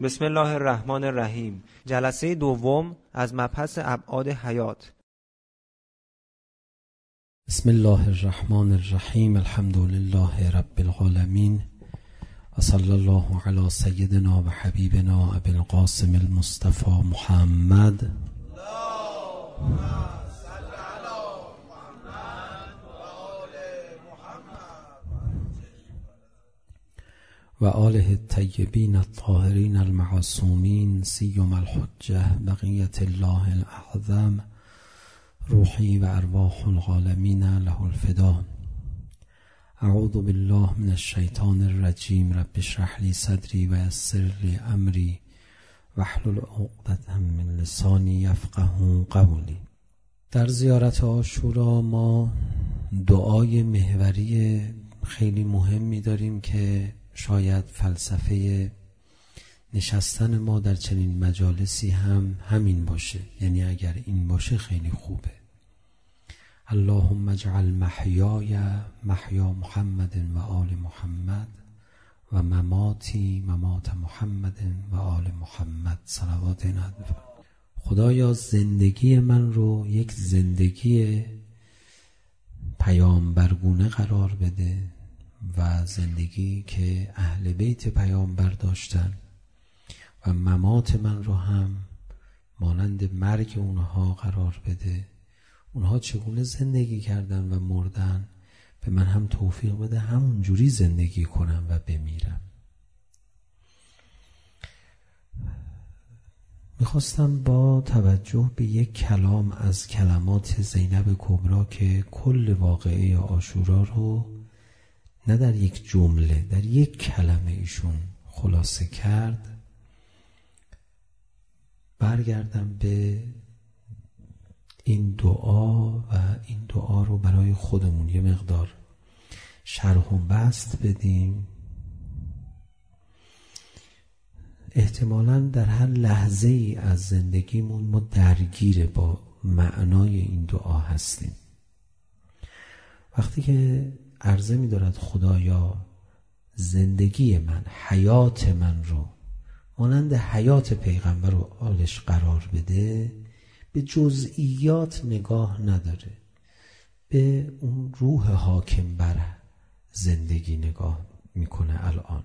بسم الله الرحمن الرحیم. جلسه دوم از مبحث ابعاد حیات. بسم الله الرحمن الرحیم. الحمد لله رب العالمین و صلی الله علی سیدنا و حبیبنا ابی القاسم المصطفى محمد و آله الطیبین الطاهرین المعصومین سیما الحجة بقیت الله الاعظم روحی و ارواح العالمین له الفدا. اعوذ بالله من الشیطان الرجیم. رب اشرح لی صدری و یسر لی امری واحلل عقدة من لسانی یفقهوا قولی. در زیارت عاشورا ما دعای محوری خیلی مهمی داریم که شاید فلسفه نشستن ما در چنین مجالسی هم همین باشه. یعنی اگر این باشه خیلی خوبه. اللهم اجعل محیای محیا محمد و آل محمد و مماتی ممات محمد و آل محمد صلوات ندفع. خدایا زندگی من رو یک زندگی پیامبرگونه قرار بده و زندگی که اهل بیت پیامبر داشتن و ممات من رو هم مانند مرگ اونها قرار بده. اونها چگونه زندگی کردن و مردن به من هم توفیق بده همون جوری زندگی کنم و بمیرم. میخواستم با توجه به یک کلام از کلمات زینب کبرا که کل واقعه عاشورا رو نه در یک جمله، در یک کلمه ایشون خلاصه کرد، برگردم به این دعا و این دعا رو برای خودمون یه مقدار شرح و بسط بدیم. احتمالاً در هر لحظه ای از زندگیمون ما درگیر با معنای این دعا هستیم. وقتی که عرضه می دارد خدایا زندگی من، حیات من رو مانند حیات پیغمبر و آلش قرار بده، به جزئیات نگاه نداره، به اون روح حاکم بر زندگی نگاه میکنه. الان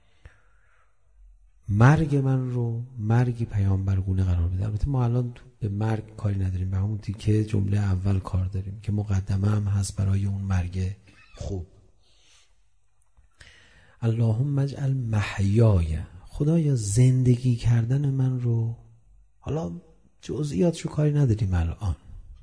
مرگ من رو مرگی پیامبرگونه قرار بده. البته ما الان به مرگ کاری نداریم، به همون تیکه جمله اول کار داریم که مقدمه هم هست برای اون مرگ خوب. اللهم اجعل محیای، خدایا زندگی کردن من رو، حالا جزئیاتشو کاری نداریم الان،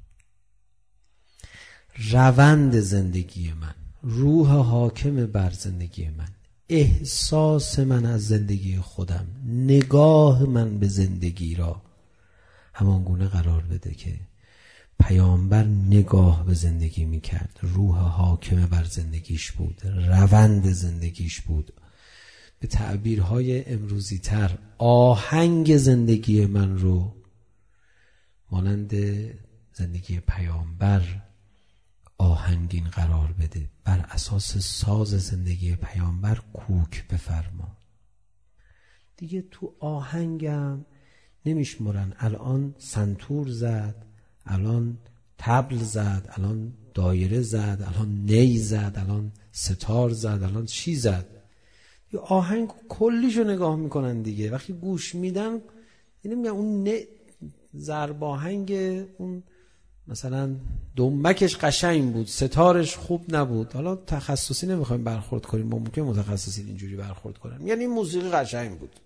روند زندگی من، روح حاکم بر زندگی من، احساس من از زندگی خودم، نگاه من به زندگی را همان گونه قرار بده که پیامبر نگاه به زندگی میکرد. روح حاکم بر زندگیش بود، روند زندگیش بود. به تعبیرهای امروزی تر آهنگ زندگی من رو مانند زندگی پیامبر آهنگین قرار بده. بر اساس ساز زندگی پیامبر کوک بفرما. دیگه تو آهنگم نمیشمرن الان سنتور زد، الان طبل زد، الان دایره زد، الان نی زد، الان ستار زد، الان چی زد. یه آهنگ کلیشو نگاه میکنن دیگه. وقتی گوش میدن یعنی میگن اون ضرب آهنگ اون مثلا دنبکش قشنگ بود، ستارش خوب نبود. حالا تخصصی نمیخوایم برخورد کنیم، ممکن متخصصین اینجوری برخورد کنن، یعنی موسیقی قشنگ بود.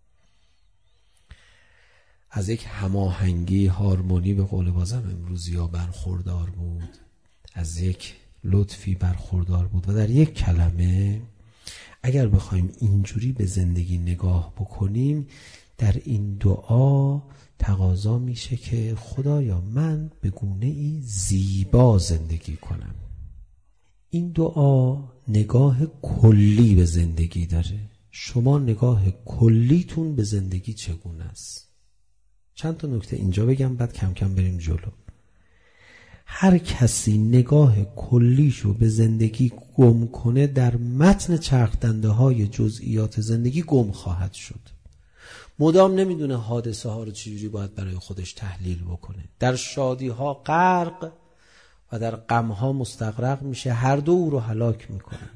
از یک هماهنگی هارمونی به قول بازم امروزی ها برخوردار بود، از یک لطفی برخوردار بود. و در یک کلمه اگر بخوایم اینجوری به زندگی نگاه بکنیم، در این دعا تقاضا میشه که خدایا من به گونه ای زیبا زندگی کنم. این دعا نگاه کلی به زندگی داره. شما نگاه کلیتون به زندگی چگونه است؟ چند تا نکته اینجا بگم بعد کم کم بریم جلو. هر کسی نگاه کلیشو به زندگی گم کنه در متن چرخ دنده های جزئیات زندگی گم خواهد شد. مدام نمیدونه حادثه ها رو چجوری باید برای خودش تحلیل بکنه. در شادی ها غرق و در غم ها مستغرق میشه، هر دو او رو هلاک میکنه.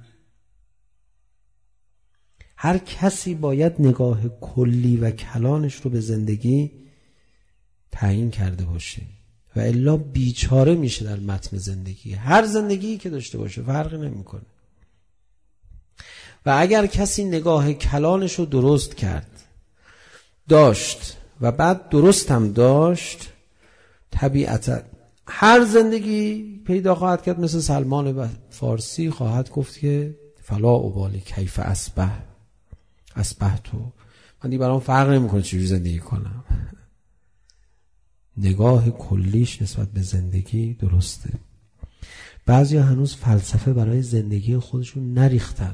هر کسی باید نگاه کلی و کلانش رو به زندگی تعیین کرده باشه و الا بیچاره میشه در متن زندگی. هر زندگی که داشته باشه فرقی نمیکنه. و اگر کسی نگاه کلانش رو درست داشت و بعد درست هم داشت، طبیعتا هر زندگی پیدا خواهد کرد. مثل سلمان فارسی خواهد گفت که فلا ابالی کیف اصبح تو، من دیگه برام فرق نمیکنه چجوری زندگی کنم. نگاه کلیش نسبت به زندگی درسته. بعضیا هنوز فلسفه برای زندگی خودشون نریختن.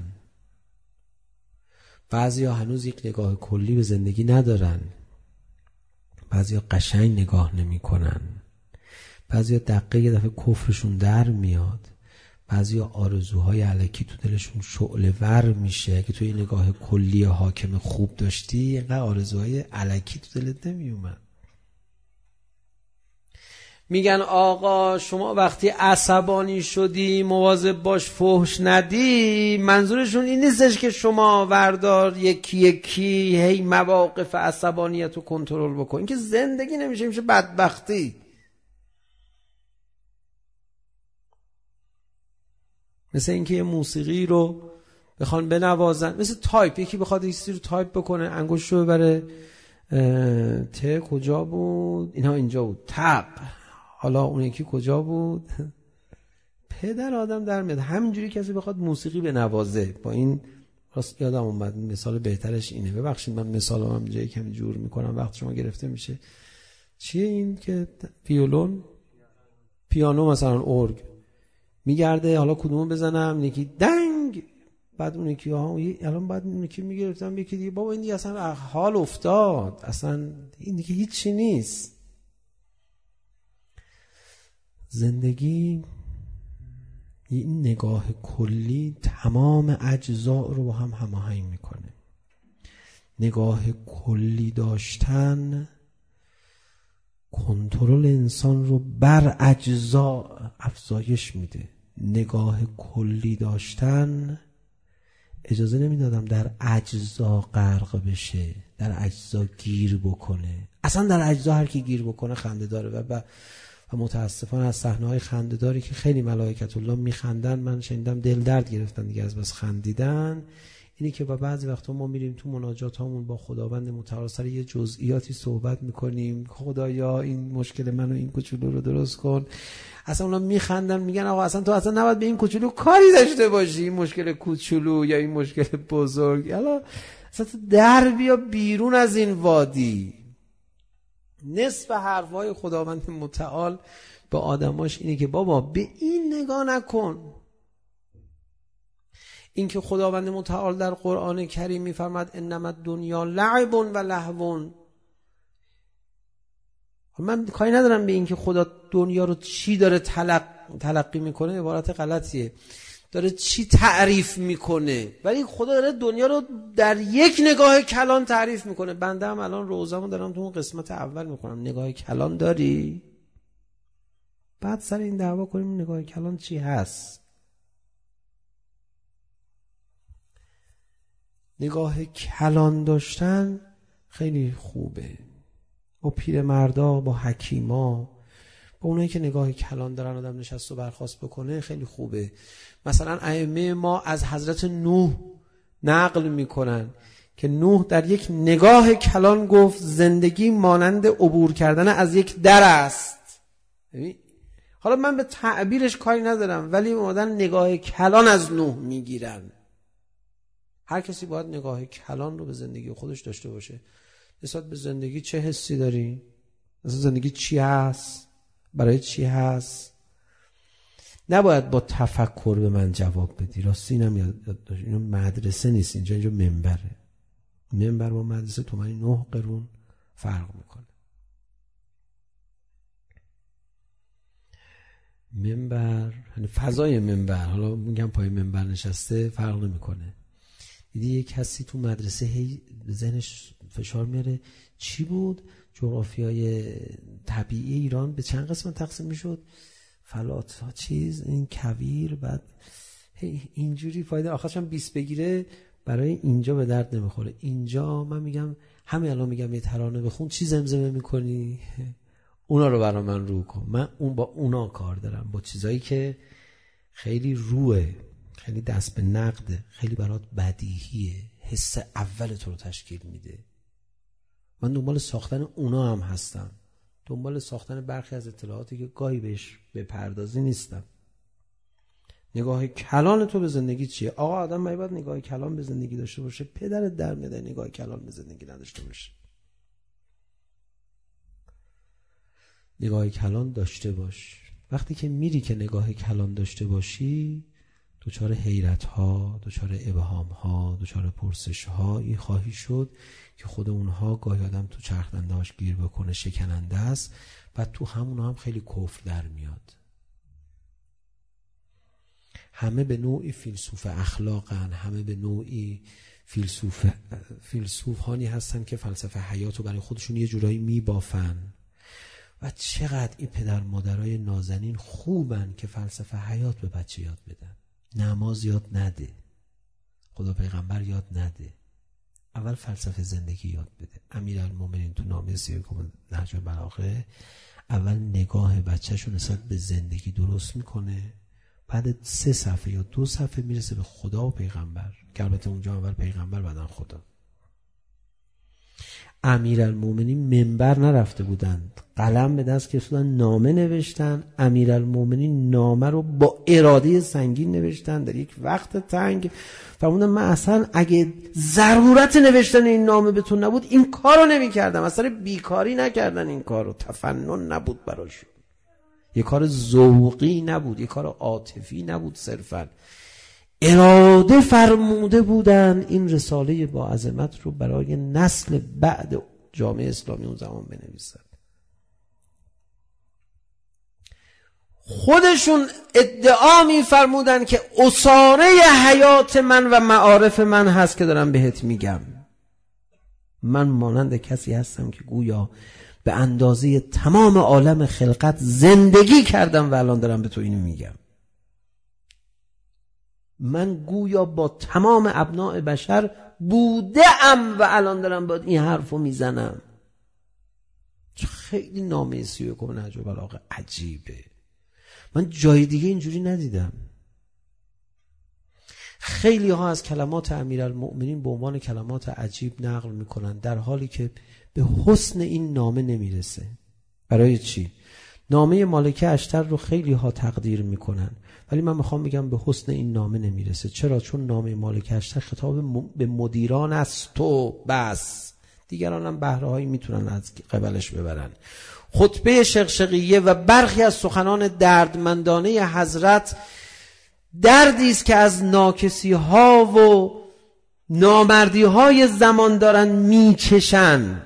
بعضیا هنوز یک نگاه کلی به زندگی ندارن. بعضیا قشنگ نگاه نمی کنن. بعضیا دقیقه یه دفعه کفرشون در میاد. بعضیا آرزوهای الکی تو دلشون شعله ور میشه. اگه توی نگاه کلی حاکم خوب داشتی، اینقدر آرزوهای الکی تو دلت نمی اومد. میگن آقا شما وقتی عصبانی شدی مواظب باش فحش ندی. منظورشون این نیستش که شما وردار یکی یکی هی مواقف عصبانیت رو کنترل بکن. این که زندگی نمیشه، میشه بدبختی. مثل اینکه یه موسیقی رو بخوان بنوازن، مثل تایپ، یکی بخواد یه چیزی رو تایپ بکنه، انگشت رو ببره ته کجا بود، اینها اینجا بود، تق، حالا اون یکی کجا بود، پدر آدم در میاد. همینجوری کسی بخواد موسیقی بنوازه، با این راست یادم اومد مثال بهترش اینه، ببخشید من مثالم هم جایی کمی جور میکنم وقت شما گرفته میشه. چیه این که ویولون، پیانو، مثلا ارگ میگرده، حالا کدومو بزنم، یکی دنگ، بعد اون یکی الان بعد اون یکی میگرفتم، یکی دیگه بابا این دیگه اصلا حال افتاد، اصلا این دیگه هیچی نیست. زندگی این نگاه کلی تمام اجزا رو با هم هماهنگ میکنه. نگاه کلی داشتن کنترل انسان رو بر اجزا افزایش میده. نگاه کلی داشتن اجازه نمیدادم در اجزا غرق بشه، در اجزا گیر بکنه. اصلا در اجزا هر کی گیر بکنه خنده داره و متاسفانه از صحنه‌های خنده‌داری که خیلی ملائکت الله میخندن، من شنیدم دل درد گرفتن دیگه از بس خندیدن، اینی که با بعضی وقتا ما میریم تو مناجات هامون با خداوند متعال سر یه جزئیاتی صحبت میکنیم، خدایا این مشکل منو این کوچولو رو درست کن، اصلا اونا میخندن میگن آقا اصلا تو اصلا نباید به این کوچولو کاری داشته باشی، این مشکل کوچولو یا این مشکل بزرگ، حالا اصلا تو در بیا بیرون از این وادی. نصف حرفای خداوند متعال به آدماش اینه که بابا به این نگاه نکن. این که خداوند متعال در قرآن کریم میفرماد انما الدنیا لعب و لهو، من کاری ندارم به این که خدا دنیا رو چی داره تلقی میکنه، عبارت غلطیه، داره چی تعریف میکنه، ولی خدا داره دنیا رو در یک نگاه کلان تعریف میکنه. بنده هم الان روزمو دارم تو اون قسمت اول میکنم، نگاه کلان داری؟ بعد سر این دعوا کنیم نگاه کلان چی هست. نگاه کلان داشتن خیلی خوبه. با پیرمردا، با حکیما، با اونایی که نگاه کلان دارن آدم نشست و برخاست بکنه خیلی خوبه. مثلا ائمه ما از حضرت نوح نقل میکنن که نوح در یک نگاه کلان گفت زندگی مانند عبور کردن از یک در است. حالا من به تعبیرش کاری ندارم، ولی اومدن نگاه کلان از نوح میگیرن. هر کسی باید نگاه کلان رو به زندگی خودش داشته باشه. نسبت به زندگی چه حسی داری؟ مثلا زندگی چی هست؟ برای چی هست؟ نباید با تفکر به من جواب بدی. راستی اینم یاد داشت، اینو مدرسه نیست، اینجا منبره. منبر با مدرسه تومانی 9 قرون فرق میکنه. منبر یعنی فضای منبر، حالا میگم پای منبر نشسته فرق نمیکنه. دیدی یه کسی تو مدرسه هی به ذهنش فشار میاره چی بود؟ جغرافیای طبیعی ایران به چند قسمت تقسیم میشد؟ فلات ها چیز، این کویر، بعد اینجوری فایده آخرش هم 20 بگیره. برای اینجا به درد نمیخوره. اینجا من میگم همین الان میگم یه ترانه بخون، چی زمزمه میکنی؟ اونا رو برای من رو کن. من با اونا کار دارم، با چیزایی که خیلی روه، خیلی دست به نقده، خیلی برات بدیهیه، حس اول تو رو تشکیل میده. من دنبال ساختن اونا هم هستم، دنبال ساختن برخی از اطلاعاتی که گاهی بهش بپردازی نیستم. نگاه کلان تو به زندگی چیه؟ آقا آدم باید نگاه کلان به زندگی داشته باشه. پدرت در میاد نگاه کلان به زندگی نداشته باشه. نگاه کلان داشته باش. وقتی که میری که نگاه کلان داشته باشی، دچار حیرت ها، دچار ابهام ها، دچار پرسش هایی خواهی شد که خود اونها گاهی آدم تو چرخدنده هاش گیر بکنه، شکننده است. بعد تو همون هم خیلی کفر در میاد. همه به نوعی فیلسوف اخلاقن، همه به نوعی فیلسوفانی هستن که فلسفه حیاتو برای خودشون یه جورایی میبافن. و چقدر این پدر مادرای نازنین خوبن که فلسفه حیات به بچه یاد بدن. نماز یاد نده، خدا پیغمبر یاد نده، اول فلسفه زندگی یاد بده. امیرالمومنین تو نامه 31 نهج البلاغه اول نگاه بچه‌شو نسبت به زندگی درست میکنه، بعد 3 صفحه یا 2 صفحه میرسه به خدا و پیغمبر، که البته اونجا اول پیغمبر بعدن خدا. امیرالمومنین منبر نرفته بودند، قلم به دست گرفتن، نامه نوشتن. امیرالمومنین نامه رو با اراده سنگین نوشتن در یک وقت تنگ. فرمودن من اصلا اگه ضرورت نوشتن این نامه بهتون نبود این کارو نمی‌کردم. اصلا بیکاری نکردن، این کارو تفنن نبود براشون، یه کار ذوقی نبود، یه کار عاطفی نبود، صرفا اراده فرموده بودن این رساله با عظمت رو برای نسل بعد جامعه اسلامی اون زمان بنویسن. خودشون ادعا می فرمودن که اساره حیات من و معارف من هست که دارم بهت میگم. من مانند کسی هستم که گویا به اندازه تمام عالم خلقت زندگی کردم و الان دارم به تو اینو میگم. من گویا با تمام ابناء بشر بودم و الان دارم باید این حرفو میزنم. خیلی نامه 31 نهج البلاغه عجیبه. من جای دیگه اینجوری ندیدم. خیلی ها از کلمات امیرالمؤمنین به عنوان کلمات عجیب نقل میکنن، در حالی که به حسن این نامه نمیرسه. برای چی؟ نامه مالکه اشتر رو خیلی ها تقدیر میکنن، ولی من میخوام بگم به حسن این نامه نمیرسه. چرا؟ چون نامه مالکه اشتر خطاب به مدیران است و بس، دیگران هم بهره هایی میتونن از قبلش ببرن. خطبه شقشقیه و برخی از سخنان دردمندانه حضرت دردی است که از ناکسی ها و نامردی های زمان دارن میکشن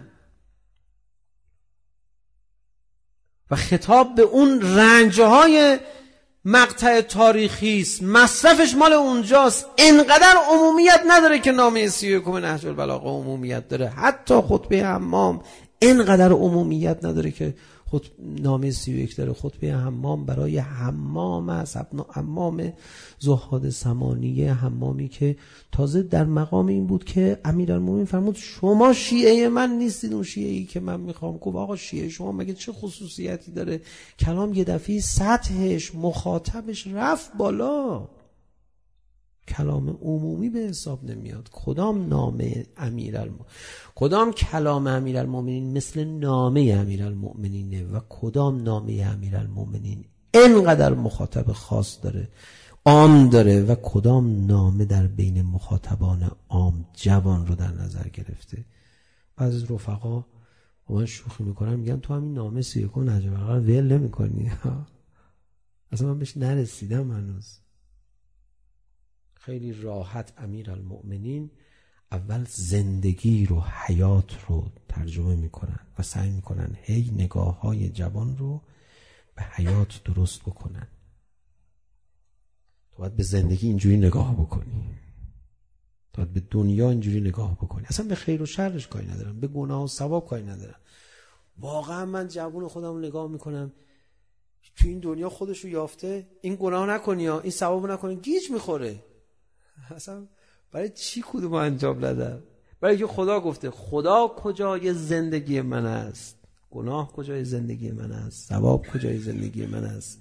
و خطاب به اون رنج های مقطع تاریخی است، مصرفش مال اونجاست. انقدر عمومیت نداره که نامه 31 نهج البلاغه عمومیت داره. حتی خطبه حمام انقدر عمومیت نداره که نامه 31 داره. خطبه حمام برای حمام است، حمام زهاد سمانیه، حمامی که تازه در مقام این بود که امیرالمومنین فرمود شما شیعه من نیستید، اون شیعه‌ای که من میخوام. گفت آقا شیعه شما مگه چه خصوصیتی داره؟ کلام یه دفعه سطحش، مخاطبش رفت بالا، کلام عمومی به حساب نمیاد. کدام نامه کدام کلام امیرالمومنین مثل نامه امیرالمومنینه و کدام نامه امیرالمومنین اینقدر مخاطب خاص داره، عام داره، و کدام نامه در بین مخاطبان عام جوان رو در نظر گرفته. بعضی از رفقا با من شوخی میکنن، میگن تو همین نامه 31 نهج البلاغه ول نمیکنی؟ اصلا من بهش نرسیدم هنوز. خیلی راحت امیرالمؤمنین اول زندگی رو، حیات رو ترجمه میکنن و سعی میکنن هی نگاه های جوان رو به حیات درست بکنن. تو باید به زندگی اینجوری نگاه بکنی. باید به دنیا اینجوری نگاه بکنی. اصلا به خیر و شرش کاری ندارم، به گناه و ثواب کاری ندارم. واقعا من جوون خودم رو نگاه میکنم تو این دنیا خودش رو یافته، این گناه نکنی یا این ثواب نکنی گیج میخوره. اصلا برای چی کدوم انجام ندم؟ برای که خدا گفته خدا کجای زندگی من است، گناه کجای زندگی من است، ثواب کجای زندگی من است.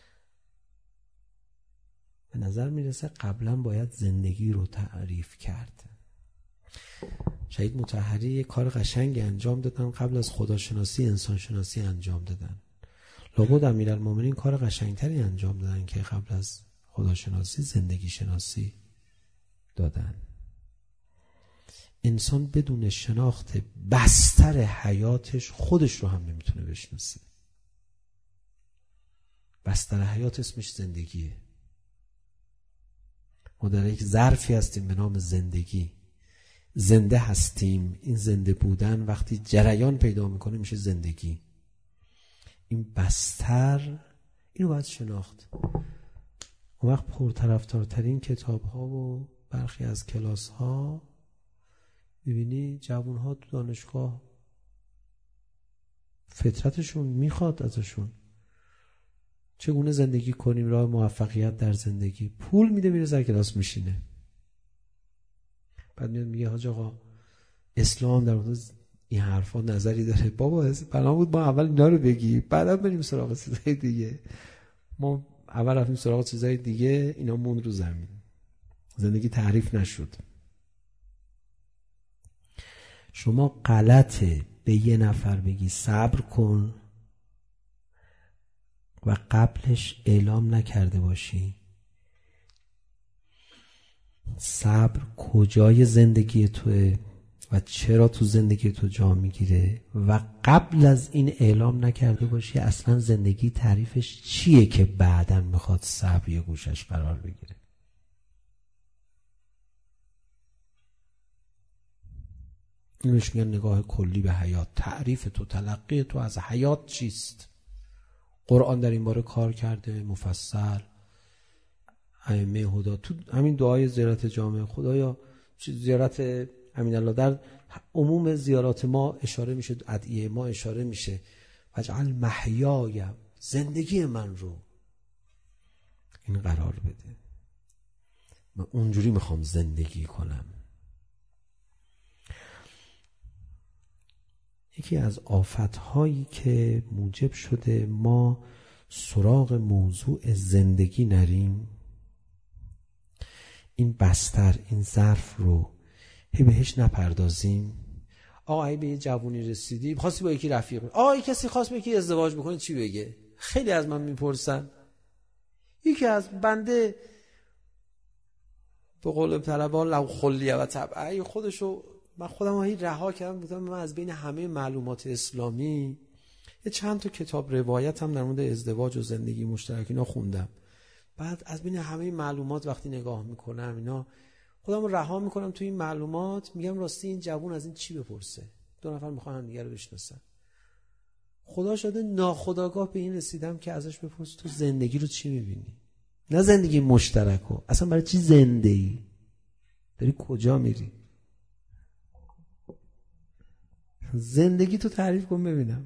به نظر میرسه قبلا باید زندگی رو تعریف کرد. شهید مطهری یک کار قشنگی انجام دادن، قبل از خداشناسی انسان شناسی انجام دادن. لابد امیرالمومنین کار قشنگتری انجام دادن که قبل از خداشناسی زندگی شناسی دادن. انسان بدون شناخت بستر حیاتش خودش رو هم نمیتونه بشناسه. بستر حیات اسمش زندگیه. ما در یک ظرفی هستیم به نام زندگی، زنده هستیم. این زنده بودن وقتی جریان پیدا میکنه میشه زندگی. این بستر، اینو باید شناخت. اون وقت پرطرفدارترین کتاب ها و برخی از کلاس ها میبینی جوان ها تو دانشگاه فطرتشون میخواد ازشون چگونه زندگی کنیم، راه موفقیت در زندگی. پول میده میره سر کلاس میشینه، بعد میاد میگه حاج آقا اسلام در مورد این حرفا نظری داره. بابا بنا بود ما اول اینا رو بگی بعدا بریم سراغ چیزای دیگه. ما اول رفتیم سراغ چیزای دیگه، اینا موند رو زمین، زندگی تعریف نشد. شما غلطه به یه نفر بگی صبر کن و قبلش اعلام نکرده باشی صبر کجای زندگی توه و چرا تو زندگی تو جا میگیره و قبل از این اعلام نکرده باشی اصلا زندگی تعریفش چیه که بعداً میخواد صبر یه گوشش قرار بگیره. اینش میگن نگاه کلی به حیات. تعریف تو، تلقی تو از حیات چیست؟ قرآن در این باره کار کرده مفصل. ائمه هدا تو همین دعای زیارت جامع، خدایا زیارت امین الله، در عموم زیارات ما اشاره میشه، ادعیه ما اشاره میشه وجعل محیای، زندگی من رو این قرار بده، من اونجوری میخوام زندگی کنم. یکی از آفت‌هایی که موجب شده ما سراغ موضوع زندگی نریم، این بستر، این ظرف رو بهش نپردازیم. آقا ای به یه جوونی رسیدی خواستی با یکی رفیق، آقا کسی خواست با یکی ازدواج بکنه چی بگه؟ خیلی از من میپرسن. یکی از بنده به قول طلبان لو خلیه و طبعه خودشو، من خودم هایی رها کردم، بودم من از بین همه معلومات اسلامی یه چند تا کتاب روایت هم در مورد ازدواج و زندگی مشترک اینا خوندم. بعد از بین همه معلومات وقتی نگاه میکنم اینا خودم رو رها میکنم تو این معلومات، میگم راستی این جوون از این چی بپرسه؟ دو نفر میخوان هم دیگه رو بشناسن. خدا شده ناخودآگاه به این رسیدم که ازش بپرس تو زندگی رو چی میبینی؟ نه زندگی مشترکو، اصلا برای چی زنده ای؟ داری کجا میری؟ زندگی تو تعریف کن ببینم.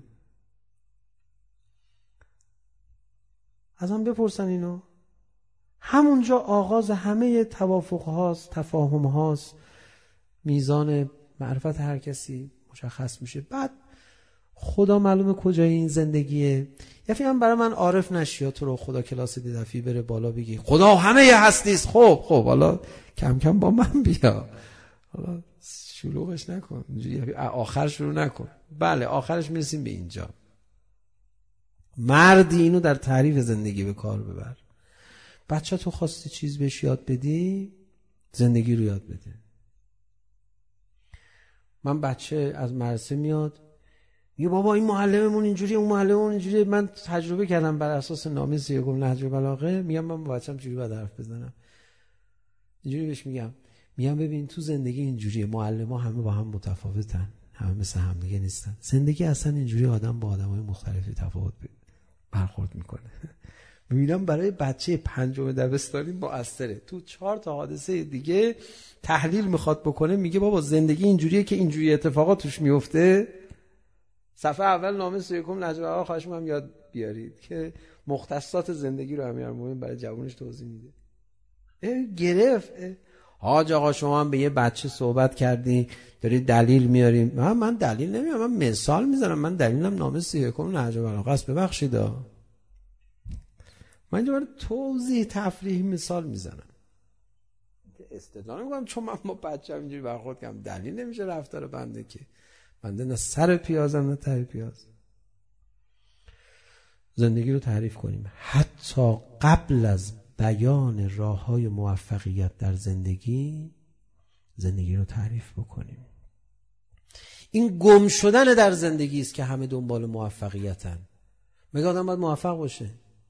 از هم بپرسن اینو. همونجا آغاز همه توافق هاست، تفاهم هاست، میزان معرفت هر کسی مشخص میشه. بعد خدا معلومه کجای این زندگیه. یفی هم برای من عارف نشی، تو رو خدا کلاس دیدفی بره بالا بگی خدا همه هستیست. خب حالا کم کم با من بیا، حالا شلوغش نکن، آخر شروع نکن. بله آخرش میرسیم به اینجا. مردی اینو در تعریف زندگی به کار ببر. بچه تو خواستی چیز بهش یاد بدی، زندگی رو یاد بده. من بچه از مدرسه میاد میگه بابا این معلممون اینجوریه، اون معلممون اینجوریه. من تجربه کردم بر اساس نامه سیاق‌ال نهج بلاغه، میگم من با بچه‌م چجوری باید حرف بزنم. اینجوری بهش میگم ببین تو زندگی اینجوریه، معلم‌ها همه با هم متفاوتن، همه مثل هم دیگه نیستن. زندگی اصلا اینجوری، آدم با آدم‌های مختلفی تفاوت برخورد میکنه. میبینم برای بچه 5 دبستانی مؤثره. تو 4 تا حادثه دیگه تحلیل میخواد بکنه، میگه بابا زندگی اینجوریه که اینجوری اتفاقات توش میفته. صفحه اول نامه 31 نجف آقا خواهش می‌کنم یاد بیارید که مختصات زندگی رو امیرالمومنین برای جوانش توضیح میده. گرفت. حاج آقا شما هم به یه بچه صحبت کردی داری دلیل میاریم. من دلیل نمیارم، من مثال میزنم. من دلیلم نامه 31 نجف آقا است. ببخشید من اینجا برای توضیح تفریحی مثال میزنم. استدلال نمی‌کنم چون من با بچه‌م اینجوری برخورد کردم دلیل نمیشه رفتار بنده که بنده نه سر پیازم نه ته پیاز. زندگی رو تعریف کنیم. حتی قبل از بیان راه‌های موفقیت در زندگی رو تعریف بکنیم. این گم شدن در زندگی است که همه دنبال موفقیتن. مگه آدم باید موفق باشه؟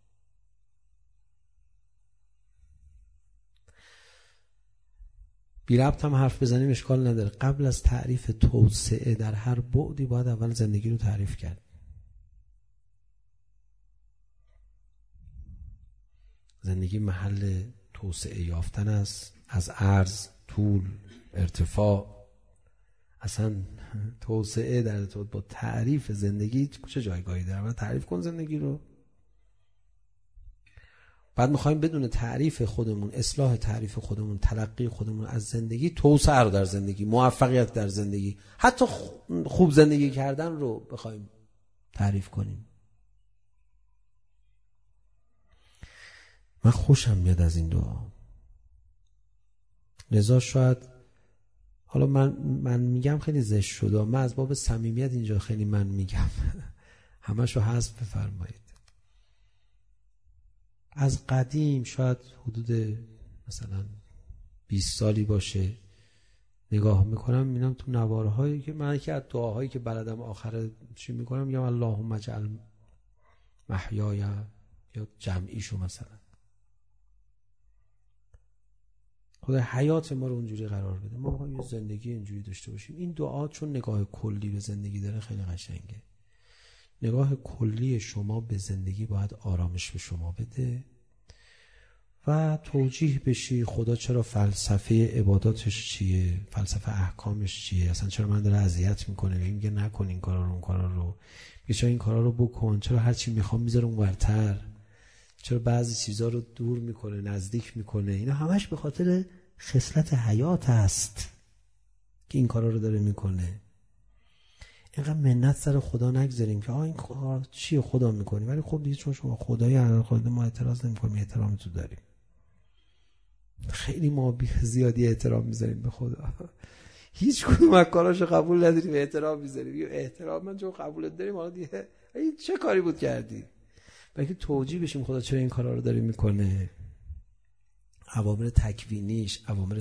بی ربط هم حرف بزنیم اشکال نداره. قبل از تعریف توسعه در هر بعدی باید اول زندگی رو تعریف کرد. زندگی محل توسعه یافتن است، از عرض، طول، ارتفاع. اصلا توسعه در ارتباط با تعریف زندگی چه جایگاهی داره؟ تعریف کن زندگی رو. بعد میخوایم بدون تعریف خودمون، اصلاح تعریف خودمون، تلقی خودمون از زندگی، توسعه رو در زندگی، موفقیت در زندگی، حتی خوب زندگی کردن رو بخوایم تعریف کنیم. من خوشم میاد از این دعا. لذا شاید حالا من میگم خیلی زشت شده، من از باب صمیمیت اینجا خیلی من میگم همشو حذف بفرمایید. از قدیم شاید حدود مثلا 20 سالی باشه نگاه میکنم میبینم تو نواره هایی که من که از دعاهایی که بلدم آخر چی میکنم یا اللهم اجعل محیای یا جمعیشو مثلا خدا حیات ما رو اونجوری قرار بده، ما یه زندگی اینجوری داشته باشیم. این دعا چون نگاه کلی به زندگی داره خیلی قشنگه. نگاه کلی شما به زندگی باید آرامش به شما بده و توجیه بشی خدا چرا فلسفه عباداتش چیه، فلسفه احکامش چیه، اصلا چرا من داره اذیت میکنه، میگه نکن این کارا رو اون کارا رو، میگه چرا این کارا رو بکن، چرا هر چی میخوام میذاره اونورتر، چرا بعضی چیزا رو دور میکنه نزدیک میکنه. اینا همش به خاطر خصلت حیات است که این کارا رو داره میکنه. اینقدر منت سر خدا نگذاریم که این کار چیه خدا میکنی، ولی خب دیگه چون شما خدایی هر خود ما اعتراض نمیکنیم، احترام تو داریم. خیلی ما زیادی احترام میذاریم به خدا، هیچ کدوم از کاراشو قبول نداریم، احترام میذاریم. یه احترام من چون قبولت داریم حالا دیگه چه کاری بود کردی، بلکه توجیه بشیم خدا چرا این کارا رو داره میکنه، اوامر تکوینیش، اوامر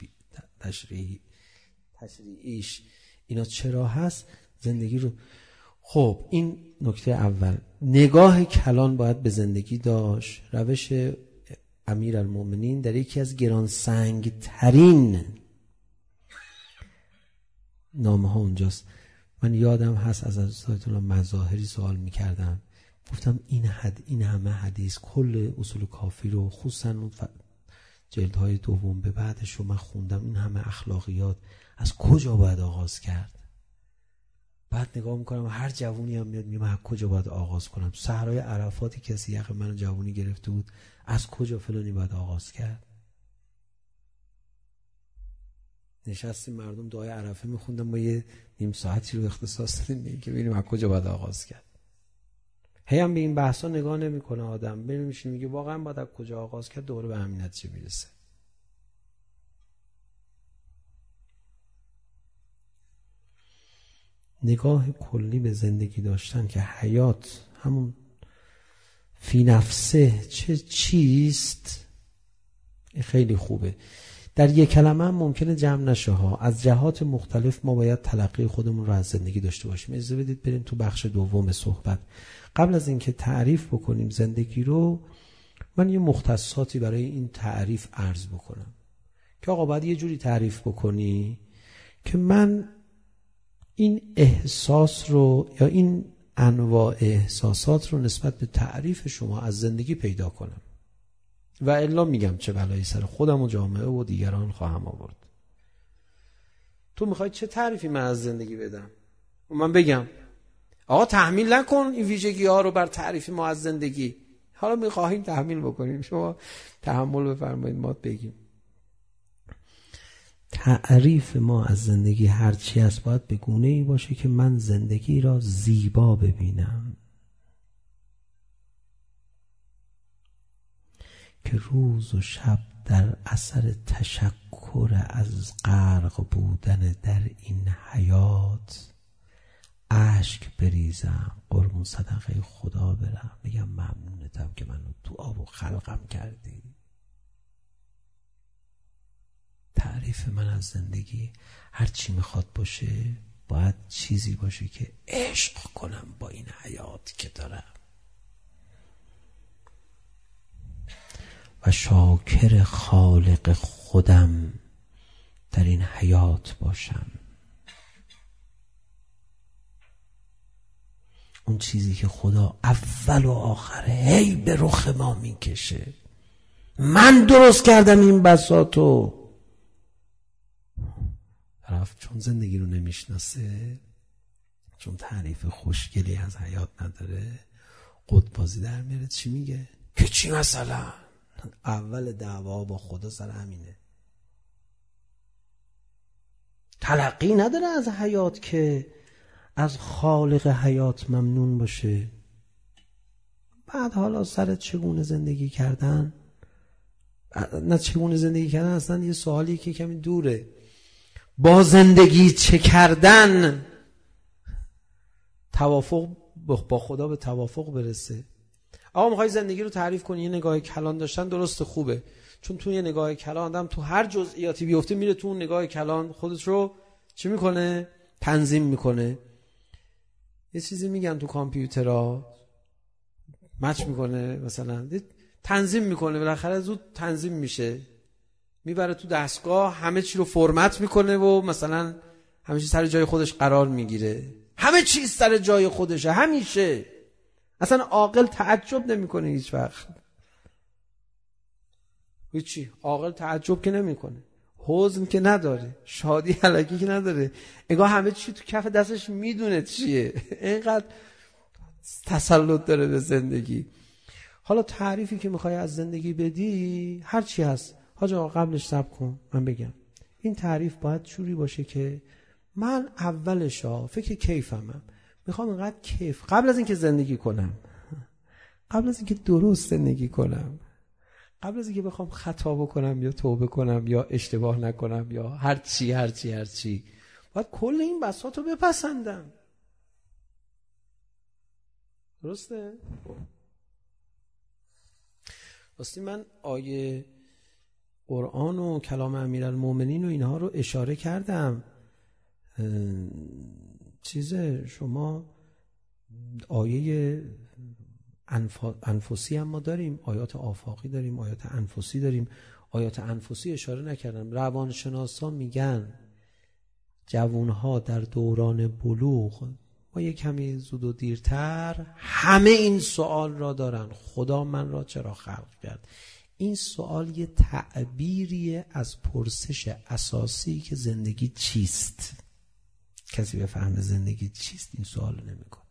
تشریعیش اینا چرا هست زندگی رو. خب این نکته اول. نگاه کلان باید به زندگی داشت. روش امیرالمومنین در یکی از گرانسنگ ترین نامه ها اونجاست. من یادم هست از حضرت الله مظاهری سوال میکردم، گفتم این همه حدیث کل اصول کافی رو خصوصا جلدهای دوم به بعدش رو من خوندم، این همه اخلاقیات از کجا باید آغاز کرد؟ بعد نگاه میکنم هر جوونی هم میاد میگه من از کجا باید آغاز کنم؟ صحرای عرفاتی کسی یخ منو جوونی گرفته بود، از کجا فلانی باید آغاز کرد؟ نشستیم مردم دعای عرفه میخوندم، ما یه نیم ساعتی رو اختصاص دادیم که ببینیم از کجا باید آغاز کرد. هی هم به این بحثا نگاه نمیکنه آدم، ببینیم میگه واقعا باید از کجا آغاز کرد، دوباره به همین نتیجه میرسه. نگاه کلی به زندگی داشتن که حیات همون فی نفسه چیست خیلی خوبه. در یک کلمه هم ممکنه جمع نشه ها. از جهات مختلف ما باید تلقی خودمون رو از زندگی داشته باشیم. اجازه بدید بریم تو بخش دوم صحبت. قبل از اینکه تعریف بکنیم زندگی رو، من یه مختصاتی برای این تعریف عرض بکنم که آقا باید یه جوری تعریف بکنی که من این احساس رو یا این انواع احساسات رو نسبت به تعریف شما از زندگی پیدا کنم و الا میگم چه بلایی سر خودم و جامعه و دیگران خواهم آورد. تو میخوای چه تعریفی من از زندگی بدم و من بگم آقا تحمیل نکن این ویژگی ها رو بر تعریف ما از زندگی. حالا میخواهیم تحمیل بکنیم، شما تحمل بفرمایید ما بگیم. تعریف ما از زندگی هرچی هست باید به گونه‌ای باشه که من زندگی را زیبا ببینم، که روز و شب در اثر تشکر از غرق بودن در این حیات اشک بریزم، قربون صدقه خدا برم، بگم ممنونتم که منو تو آب و خلقم کردی. تعریف من از زندگی هر چی میخواد باشه باید چیزی باشه که عشق کنم با این حیات که دارم و شاکر خالق خودم در این حیات باشم. اون چیزی که خدا اول و آخر هی به رخ ما میکشه، من درست کردم این بساطو. طرف چون زندگی رو نمیشناسه، چون تعریف خوشگلی از حیات نداره، قطبازی در میاره. چی میگه؟ که چی مثلا؟ اول دعوا با خدا سر همینه. تلقی نداره از حیات که از خالق حیات ممنون باشه. بعد حالا سر چگونه زندگی کردن، نه چگونه زندگی کردن اصلا یه سوالی که کمی دوره. با زندگی چه کردن توافق با خدا به توافق برسه. آقا میخوای زندگی رو تعریف کنی، یه نگاه کلان داشتن درست خوبه، چون تو یه نگاه کلان آدم تو هر جزئیاتی بیفته میره تو اون نگاه کلان خودش رو چی میکنه؟ تنظیم میکنه. یه چیزی میگن تو کامپیوترها مچ میکنه، مثلا تنظیم میکنه، بالاخره زود تنظیم میشه، میبره تو دستگاه، همه چی رو فرمت میکنه و مثلا همه چی سر جای خودش قرار میگیره. همه چیز سر جای خودشه همیشه. اصلا عاقل تعجب نمیکنه هیچ وقت. هیچی عاقل تعجب که نمیکنه، حزن که نداره، شادی الکی که نداره، انگار همه چی تو کف دستش میدونه چیه. اینقدر تسلط داره به زندگی. حالا تعریفی که میخوای از زندگی بدی هر چی هست، حاج آقا قبلش صبر کن من بگم. این تعریف باید جوری باشه که من اولش فکر کیفمم، میخوام اینقدر کیف قبل از اینکه زندگی کنم، قبل از اینکه درست زندگی کنم، قبل از اینکه بخوام خطا بکنم یا توبه کنم یا اشتباه نکنم یا هر چی باید کل این بساطو بپسندم. درسته؟ راستی من آیه قرآن و کلام امیرالمومنین و اینها رو اشاره کردم. شما آیه انفسی هم ما داریم، آیات آفاقی داریم، آیات انفسی داریم. آیات انفسی اشاره نکردم. روانشناسا میگن جوانها در دوران بلوغ ما یک کمی زود و دیرتر همه این سوال را دارن: خدا من را چرا خلق کرد؟ این سوال یه تعبیریه از پرسش اساسی که زندگی چیست. کسی بفهمه زندگی چیست این سوال رو نمیکنه.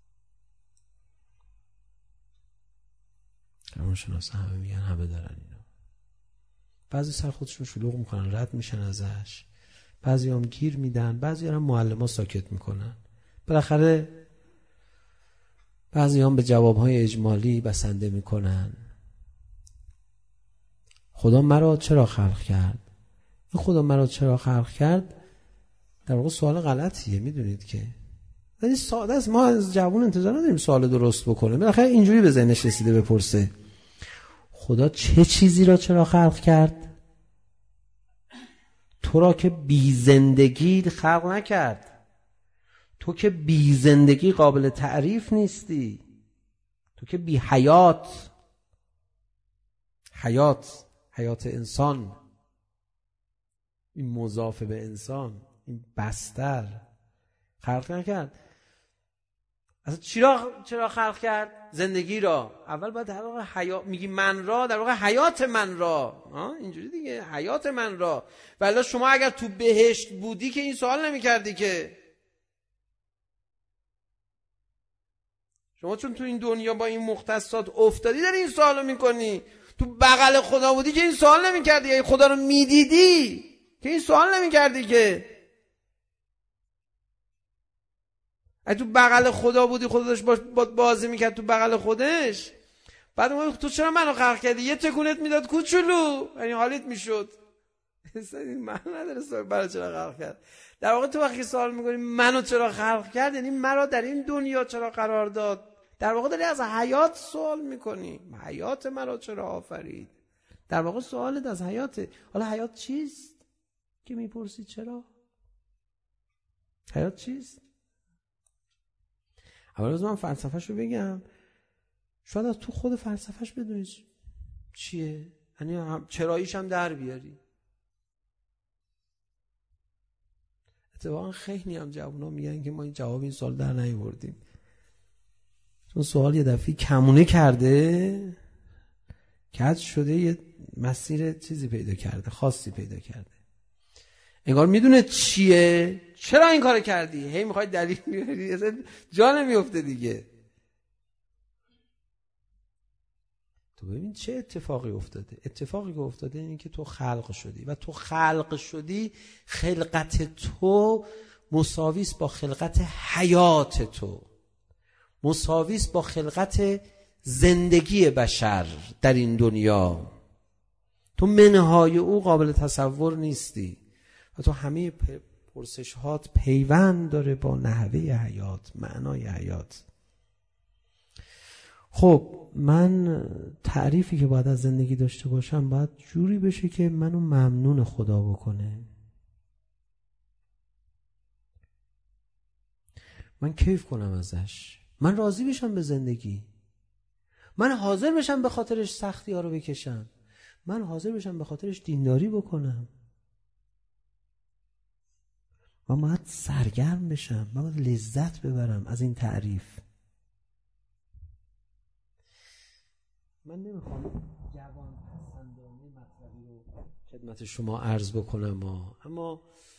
روانشناسا همه میگن، همه دارن اینو. بعضی سر خودشون شلوغ میکنن، رد میشن ازش، بعضی هم گیر میدن، بعضی هم معلم‌ها ساکت میکنن. بالاخره بعضی هم به جوابهای اجمالی بسنده میکنن. خدا مرا چرا خلق کرد؟ این خدا مرا چرا خلق کرد در واقع سوال غلطیه، میدونید که ولی ساده است. ما از جوان انتظار نداریم سوال درست بکنه. بالاخره اینجوری به ذهنش رسیده بپرسه خدا چه چیزی را چرا خلق کرد؟ تو را که بی زندگی خلق نکرد. تو که بی زندگی قابل تعریف نیستی. تو که بی حیات، حیات انسان، این مضاف به انسان، این بستر خلق نکرد. اصلا چرا خلق کرد؟ زندگی را. اول باید در واقع حیات، میگی من را، در واقع حیات من را، اینجوری دیگه، حیات من را. ولی شما اگر تو بهشت بودی که این سوال نمی‌کردی که. شما چون تو این دنیا با این مختصات افتادی داری این سوالو میکنی. تو بغل خدا بودی که این سوال نمی‌کردی، یا خدا رو میدیدی که این سوال نمی‌کردی که. اگه تو بغل خدا بودی، خدا داشت بازی میکرد تو بغل خودش، بعد اون تو چرا منو خلق کردی؟ یه تکونت میداد کوچولو، یعنی حالیت میشد. این من نداره سوال برای چرا خلق کرد. در واقع تو وقتی سوال میکنی منو چرا خلق کرد، یعنی مرا در این دنیا چرا قرار داد. در واقع داری از حیات سوال میکنی، حیات مرا چرا آفرید. در واقع سوالت از حیاته. حالا حیات چیست که میپرسی چرا؟ حیات چیست؟ اول از من فلسفه‌ش رو بگم، شاید از تو خود فلسفه‌ش بدونی چیه، یعنی چراییش هم در بیاری. اتفاقا خیلی هم جوونا میگن که ما این جواب این سوال در نیاوردیم، چون سوال یه دفعه کمونه کرده، کج شده، یه مسیر چیزی پیدا کرده، خاصی پیدا کرده، انگار میدونه چیه، چرا این کار کردی، هی میخوای دلیل بیاری، اصلا جا نمیفته دیگه. تو ببین چه اتفاقی افتاده. اتفاقی که افتاده اینه که تو خلق شدی و تو خلق شدی، خلقت تو مساویس با خلقت حیات تو، مساویس با خلقت زندگی بشر در این دنیا. تو منهای او قابل تصور نیستی و تو همه پرسش‌هات پیوند داره با نحوه حیات، معنای حیات. خب من تعریفی که باید از زندگی داشته باشم باید جوری بشه که منو ممنون خدا بکنه، من کیف کنم ازش، من راضی بشم به زندگی، من حاضر بشم به خاطرش سختی ها رو بکشم، من حاضر بشم به خاطرش دینداری بکنم، من باید سرگرم بشم، من باید لذت ببرم از این تعریف. من نمیخوام جوان پسندانه مطلبی رو خدمت شما عرض بکنم، اما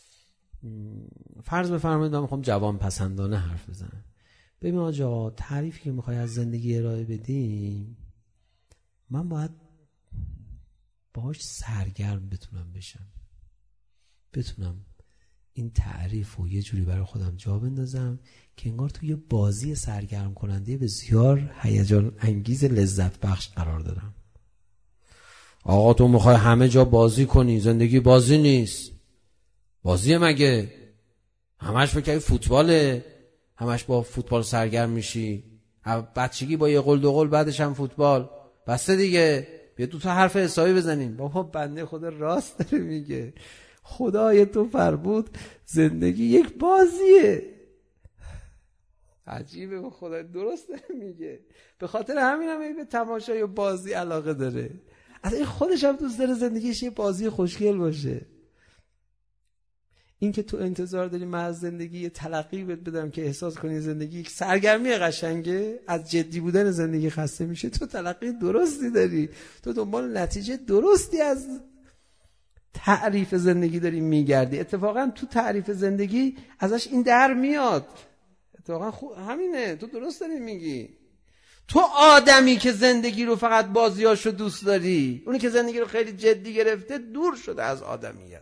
فرض بفرمایید من میخوام جوان پسندانه حرف بزنم. ببین آقا، تعریفی که میخوای از زندگی ارائه بدیم، من باید باهاش سرگرم بتونم بشم، بتونم این تعریف رو یه جوری برای خودم جا بندازم که انگار توی یه بازی سرگرم کننده بسیار هیجان انگیز لذت بخش قرار دارم. آقا تو میخوای همه جا بازی کنی، زندگی بازی نیست. بازیه مگه؟ همش فکر فوتباله، همش با فوتبال سرگرم میشی، بچگی با یه قل دو قل، بعدش هم فوتبال، بسته دیگه، بیا دو تا حرف حسابی بزنیم. بابا بنده خدا راست داره میگه، خدای تو فرمود زندگی یک بازیه. عجیبه، به خدا درست داره میگه. به خاطر همین هم به تماشای بازی علاقه داره، اصلا این خودش هم دوست داره زندگیش یه بازی خوشگل باشه. این که تو انتظار داری من از زندگی یه تلقی بهت بدم که احساس کنی زندگی یک سرگرمی قشنگه، از جدی بودن زندگی خسته میشه، تو تلقی درستی داری، تو دنبال نتیجه درستی از تعریف زندگی داری میگردی. اتفاقا تو تعریف زندگی ازش این در میاد، اتفاقا همینه، تو درست داری میگی. تو آدمی که زندگی رو فقط بازیاشو دوست داری، اونی که زندگی رو خیلی جدی گرفته، دور شده از آدمیت.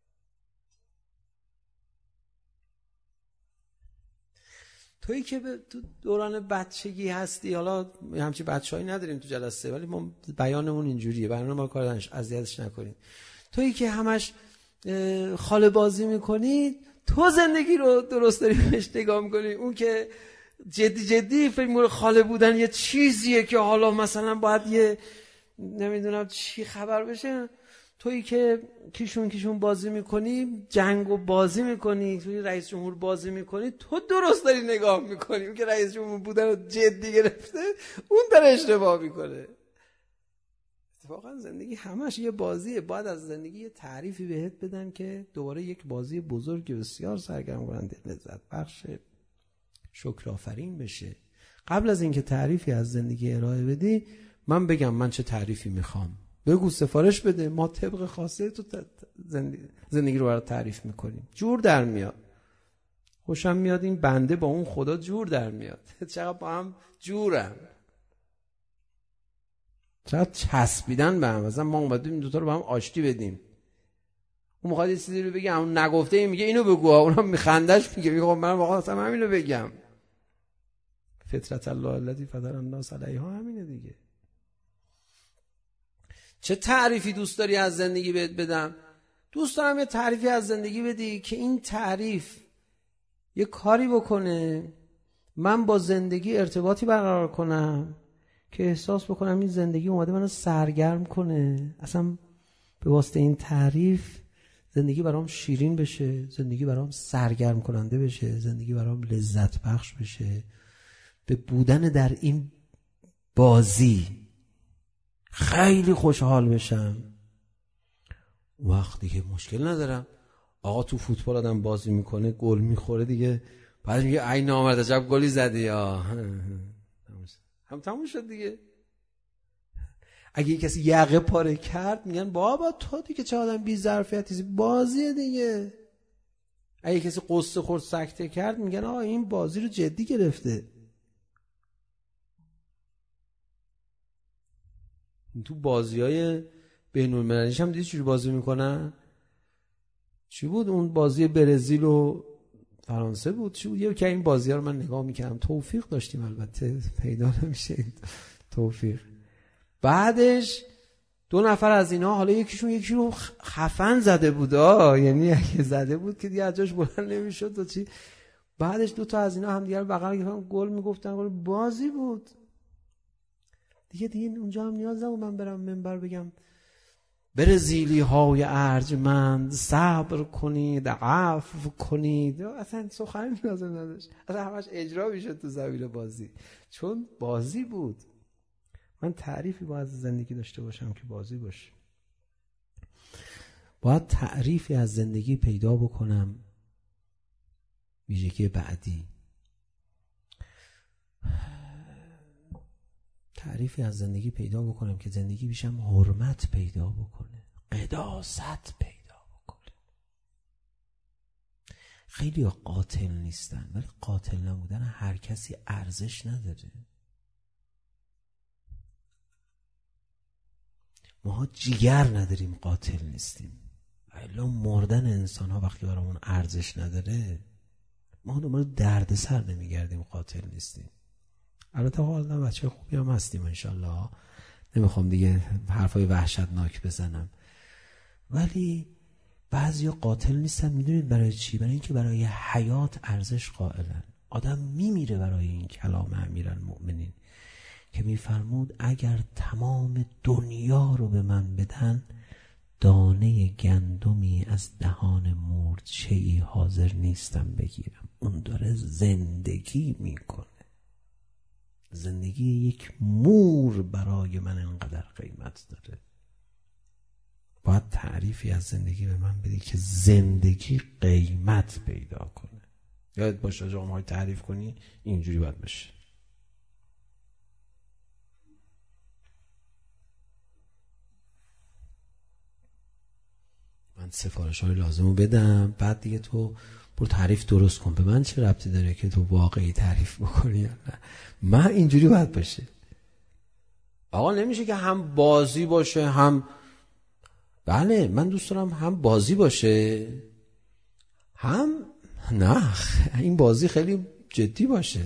تویی که تو دوران بچگی هستی، حالا همچی بچه‌هایی نداریم تو جلسه، ولی ما بیانمون اینجوریه، برنامه ما کارش اذیتش نکنید. تویی که همش خاله بازی میکنی، تو زندگی رو درست داری بهش نگاه میکنی. اون که جدی فکر میکنه خاله بودن یه چیزیه که حالا مثلا باید یه نمیدونم چی خبر بشه. تویی که کیشون بازی میکنی، جنگو بازی میکنی، توی رئیس جمهور بازی میکنی، تو درست داری نگاه میکنی. اون که رئیس جمهور بودن رو جدی گرفته، اون داره اشتباه میکنه. اتفاقا زندگی همش یه بازیه. باید از زندگی یه تعریفی بهت بدن که دوباره یک بازی بزرگ بسیار سرگرم کننده، لذت بخشه، شکرآفرین بشه. قبل از اینکه تعریفی از زندگی ارائه بدی، من بگم من چه تعریفی میخوام، بگو سفارش بده، ما طبق خواسته تو زندگی رو برات تعریف میکنیم. جور در میاد. خوشم میاد این بنده با اون خدا جور در میاد. چقدر با هم جورم، چقدر چسبیدن به هم. مثلا ما اومدیم این دوتا رو با هم آشتی بدیم، اون میخواد یه چیزی رو بگه، اون نگفته این میگه اینو بگو، اونم میخندش میگه من واقعا اصلا همینو بگم. فطرت الله الذی فطر الناس علیها همینه دیگه. چه تعریفی دوست داری از زندگی بهت بدم؟ دوست دارم یه تعریفی از زندگی بدی که این تعریف یه کاری بکنه من با زندگی ارتباطی برقرار کنم که احساس بکنم این زندگی اومده منو سرگرم کنه. اصلا به واسطه این تعریف زندگی برام شیرین بشه، زندگی برام سرگرم کننده بشه، زندگی برام لذت بخش بشه، به بودن در این بازی خیلی خوشحال بشم. وقت دیگه مشکل ندارم. آقا تو فوتبال آدم بازی میکنه گل میخوره دیگه، بعد میگه ای نامرد عجب گلی زدی یا هم تموم شد دیگه. اگه یک کسی یقه پاره کرد میگن بابا تو دیگه چه آدم بی ظرفیتی، بازیه دیگه. اگه کسی قصه خورد سکته کرد میگن آقا این بازی رو جدی گرفته. تو بازی‌های بین‌المللیش هم دیدی چجوری بازی میکنن؟ چی بود اون بازی برزیل و فرانسه بود؟ چی بود؟ یکی این بازی‌ها رو من نگاه میکردم، توفیق داشتیم البته پیدا نمیشه توفیق. بعدش 2 نفر از اینا، حالا یکی رو خفن زده بود، یعنی اگه زده بود که دیگه از جاش بلند نمیشد و چی. بعدش 2 تا از اینا هم دیگه بغل گرفتن گل میگفتن، بازی بود دیگه اونجا هم نیاز نبود من برم منبر بگم برزیلی های ارجمند صبر کنید عفو کنید. اصلا سخن لازم نداشت، اصلا همش اجرا میشد تو زمین بازی، چون بازی بود. من تعریفی باید از زندگی داشته باشم که بازی باشه. باید تعریفی از زندگی پیدا بکنم. ویژگی بعدی، تعریفی از زندگی پیدا بکنم که زندگی بیشم حرمت پیدا بکنه، قداست پیدا بکنه. خیلی قاتل نیستن، ولی قاتل نبودن هر کسی ارزش نداره. ما جیگر نداریم، قاتل نیستیم. الا مردن انسان ها وقتی برامون ارزش نداره، ما دنبال دردسر نمیگردیم، قاتل نیستیم. البته حالا بچه خوبی هم هستیم انشالله، نمیخوام دیگه حرفای وحشتناک بزنم، ولی بعضیا قاتل نیستن. میدونید برای چی؟ برای اینکه برای حیات ارزش قائلن. آدم میمیره برای این کلام امیرالمؤمنین که میفرمود اگر تمام دنیا رو به من بدن، دانه گندمی از دهان مورچه‌ای حاضر نیستم بگیرم. اون داره زندگی میکنه. زندگی یک مور برای من انقدر قیمت داره. باید تعریفی از زندگی به من بدی که زندگی قیمت پیدا کنه. یاد باشه جا ما تعریف کنی اینجوری باید بشه. من سفارش های لازم رو بدم، بعد دیگه تو برو تعریف درست کن. به من چه ربطی داره که تو واقعی تعریف بکنی یا نه؟ من اینجوری باید باشه. آقا نمیشه که هم بازی باشه هم، بله من دوست دارم هم بازی باشه هم نه این بازی خیلی جدی باشه،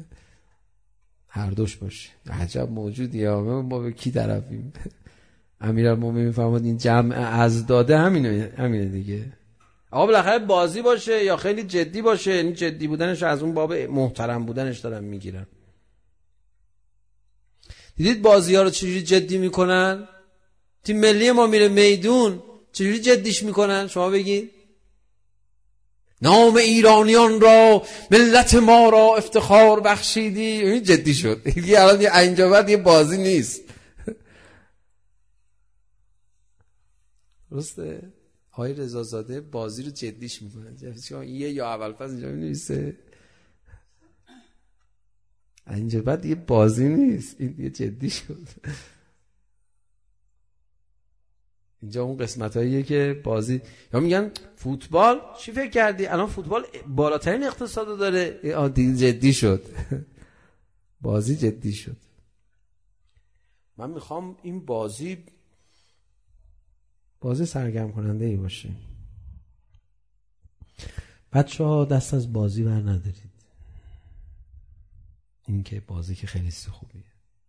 هر دوش باشه. عجب موجودی ها، ما به کی طرفیم؟ امیرالمومنین میفرماد این جمع از داده همینه دیگه. آقا بالاخره بازی باشه یا خیلی جدی باشه. یعنی جدی بودنش از اون باب محترم بودنش دارم میگیرم. دیدید بازی ها رو چجوری جدی میکنن؟ تیم ملی ما میره میدون چجوری جدیش میکنن؟ شما بگید. نام ایرانیان را، ملت ما را افتخار بخشیدی. این جدی شد دیگه. الان اینجا بعد یه بازی نیست. درسته؟ آقای رضازاده بازی رو جدیش میکنن. یه یا اول فصل اینجا می‌نویسه اینجا بعد یه بازی نیست، این یه جدی شد. اینجا اون قسمتاییه که بازی، یا میگن فوتبال چی فکر کردی الان فوتبال بالاترین اقتصادو داره، دیگه جدی شد. بازی جدی شد. من میخوام این بازی سرگرم کننده ای باشه. بچه‌ها دست از بازی بر ندارید. این که بازی که خیلی خوبیه.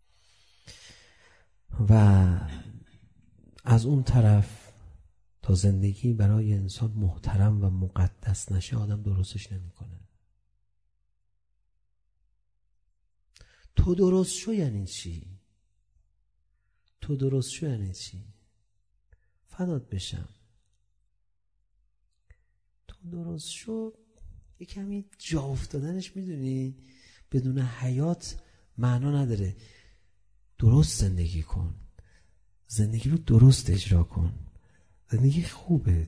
و از اون طرف تا زندگی برای انسان محترم و مقدس نشه آدم درستش نمیکنه. تو درست شو یعنی چی؟ تو درست شو یعنی چی؟ فدات بشم. تو درست شو یه کمی جا افتادنش میدونی بدون حیات معنا نداره. درست زندگی کن، زندگی رو درست اجرا کن، زندگی خوبه.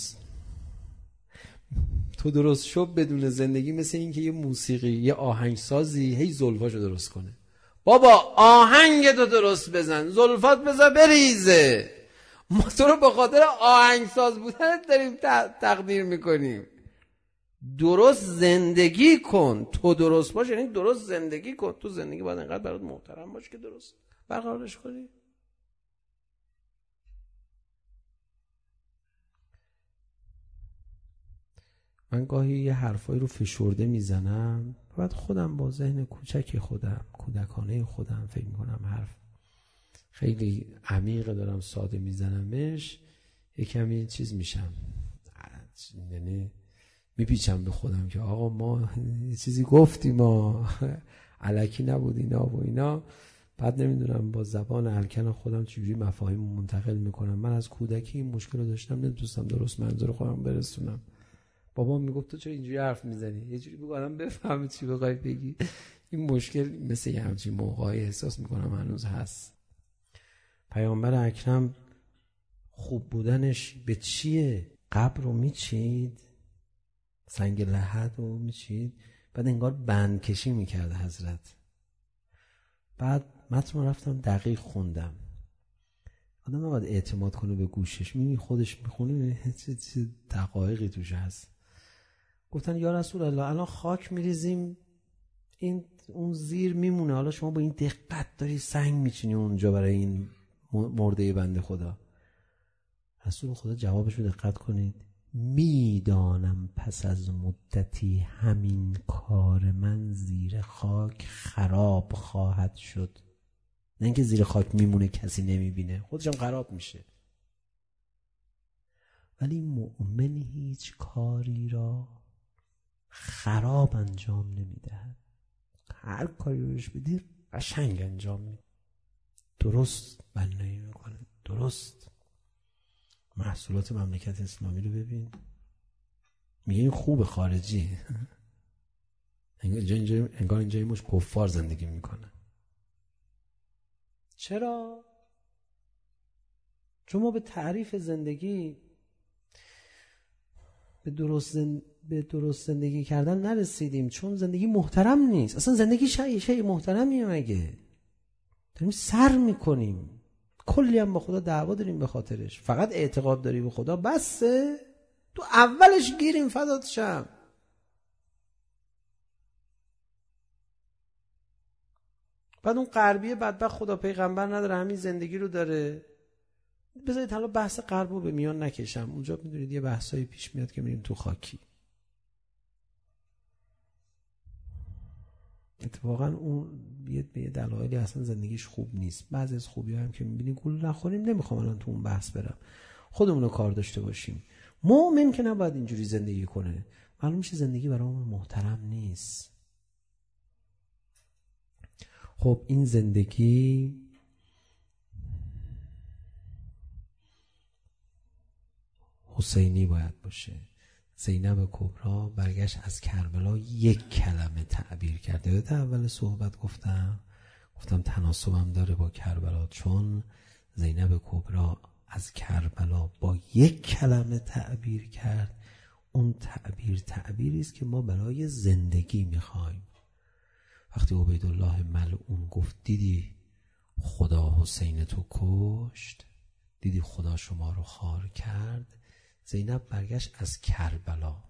تو درست شو بدون زندگی مثل این که یه موسیقی یه آهنگسازی هی زلفاشو درست کنه. بابا آهنگ تو درست بزن، زلفات بزن بریزه. ما تو رو به خاطر آهنگساز بودن داریم تقدیر میکنیم. درست زندگی کن. تو درست باش یعنی درست زندگی کن. تو زندگی باید انقدر برات محترم باش که درست برقرارش کنی. من گاهی یه حرفایی رو فشرده میزنم، بعد خودم با ذهن کوچک خودم، کودکانه خودم فکر میکنم حرف خیلی عمیق دارم ساده میزنمش، یه کمی چیز میشم، یعنی میپیچم به خودم که آقا ما یه چیزی گفتیم، ما الکی نبود اینا و اینا. بعد نمیدونم با زبان الکن خودم چجوری مفاهیم منتقل میکنم. من از کودکی این مشکل رو داشتم، نمیتونستم درست منظور خودم برسونم. بابا میگفت تو چرا اینجوری حرف میزنی، یه جوری بگو آدم بفهمه چی بخوای بگی. این مشکل مثل یه همچین موقعی احساس میکنم هنوز هست. پیامبر اکرم خوب بودنش به چیه؟ قبر رو میچید، سنگ لحد رو میچید، بعد انگار بند کشی میکرد حضرت. بعد متن رو رفتم دقیق خوندم. آدم نباید اعتماد کنه به گوشش، میبینی خودش میخونه چه دقایقی توش هست. گفتن یا رسول الله الان خاک میریزیم این اون زیر میمونه، حالا شما با این دقت داری سنگ میچینی اونجا برای این مرده بنده خدا. رسول خدا جوابش رو دقت کنید، میدانم پس از مدتی همین کار من زیر خاک خراب خواهد شد. نه اینکه زیر خاک میمونه کسی نمیبینه، خودشم خراب میشه. ولی مؤمن هیچ کاری را خراب انجام نمیدهد. هر کاری روش بدی قشنگ انجام میده، درست بنایی میکنه. درست محصولات مملکت اسلامی رو ببین، میگه این خوب خارجی، انگار اینجا مش کفار زندگی میکنه. چرا؟ چون ما به تعریف زندگی، به درست زندگی کردن نرسیدیم، چون زندگی محترم نیست. اصلا زندگی شیء محترمیه مگه؟ داریم سر میکنیم، کلی هم با خدا دعوا داریم به خاطرش. فقط اعتقاد داری به خدا بسه؟ تو اولش گیریم فدات شم. بعد اون غربیه بدبخت خدا پیغمبر نداره، همین زندگی رو داره. بذارید حالا بحث غرب رو به میان نکشم، اونجا میدونید یه بحثایی پیش میاد که میریم تو خاکی. اتفاقا اون یه دلایلی اصلا زندگیش خوب نیست. بعضی از خوبی‌ها هم که می‌بینی گول نخوریم، نمیخوام الان تو اون بحث برم، خودمون رو کار داشته باشیم. مؤمن که نباید اینجوری زندگی کنه. معلوم میشه زندگی برامون محترم نیست. خب این زندگی حسینی باید باشه. زینب کبرا برگشت از کربلا یک کلمه تعبیر کرد. یادت اول صحبت گفتم تناسبم داره با کربلا، چون زینب کبرا از کربلا با یک کلمه تعبیر کرد. اون تعبیری است که ما برای زندگی میخوایم. وقتی عبیدالله ملعون گفت دیدی خدا حسین تو کشت، دیدی خدا شما رو خار کرد، زینب برگشت از کربلا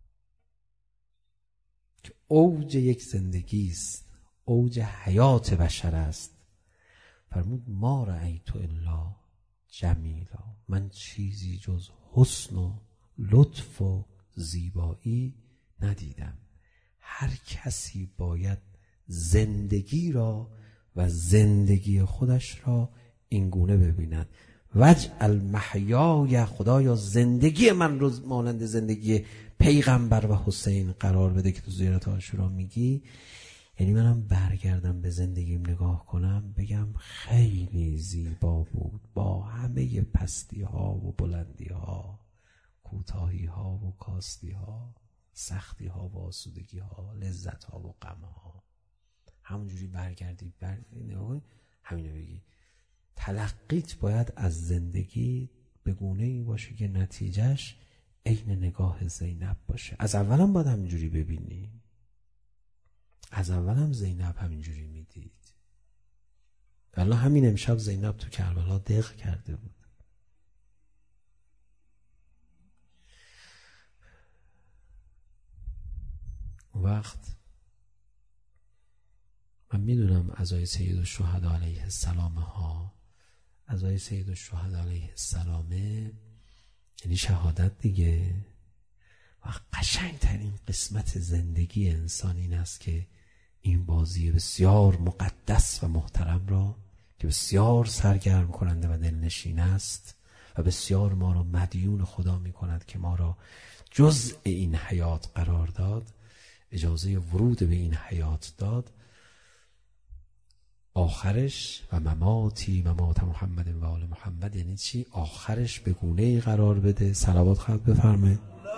که اوج یک زندگی است، اوج حیات بشر است، فرمود ما رأیت الا جمیلا، من چیزی جز حسن و لطف و زیبایی ندیدم. هر کسی باید زندگی را و زندگی خودش را این گونه ببیند. وجعل محیای، خدایا زندگی من رو مانند زندگی پیغمبر و حسین قرار بده که تو زیارت عاشورا میگی. یعنی منم برگردم به زندگیم نگاه کنم بگم خیلی زیبا بود، با همه پستی ها و بلندی ها، کوتاهی ها و کاستی ها، سختی ها و آسودگی ها، لذت ها و غم ها. همونجوری برگردی همینو بگی. تلقیت باید از زندگی به گونه ای باشه که نتیجهش عین نگاه زینب باشه. از اولم باید همینجوری ببینی، از اولم زینب همینجوری میدید. والله همین امشب زینب تو کربلا دق کرده بود. اون وقت من میدونم عزای سید الشهدا علیه السلام ها، عزای سید الشهدا علیه السلام یعنی شهادت دیگه. و قشنگترین قسمت زندگی انسان این است که این بازی بسیار مقدس و محترم را که بسیار سرگرم کننده و دلنشین است و بسیار ما را مدیون خدا می کند که ما را جزء این حیات قرار داد، اجازه ورود به این حیات داد. آخرش و مماتی ممات محمد و آل محمد یعنی چی؟ آخرش به گونه‌ای قرار بده. صلوات خواهد بفرمایید.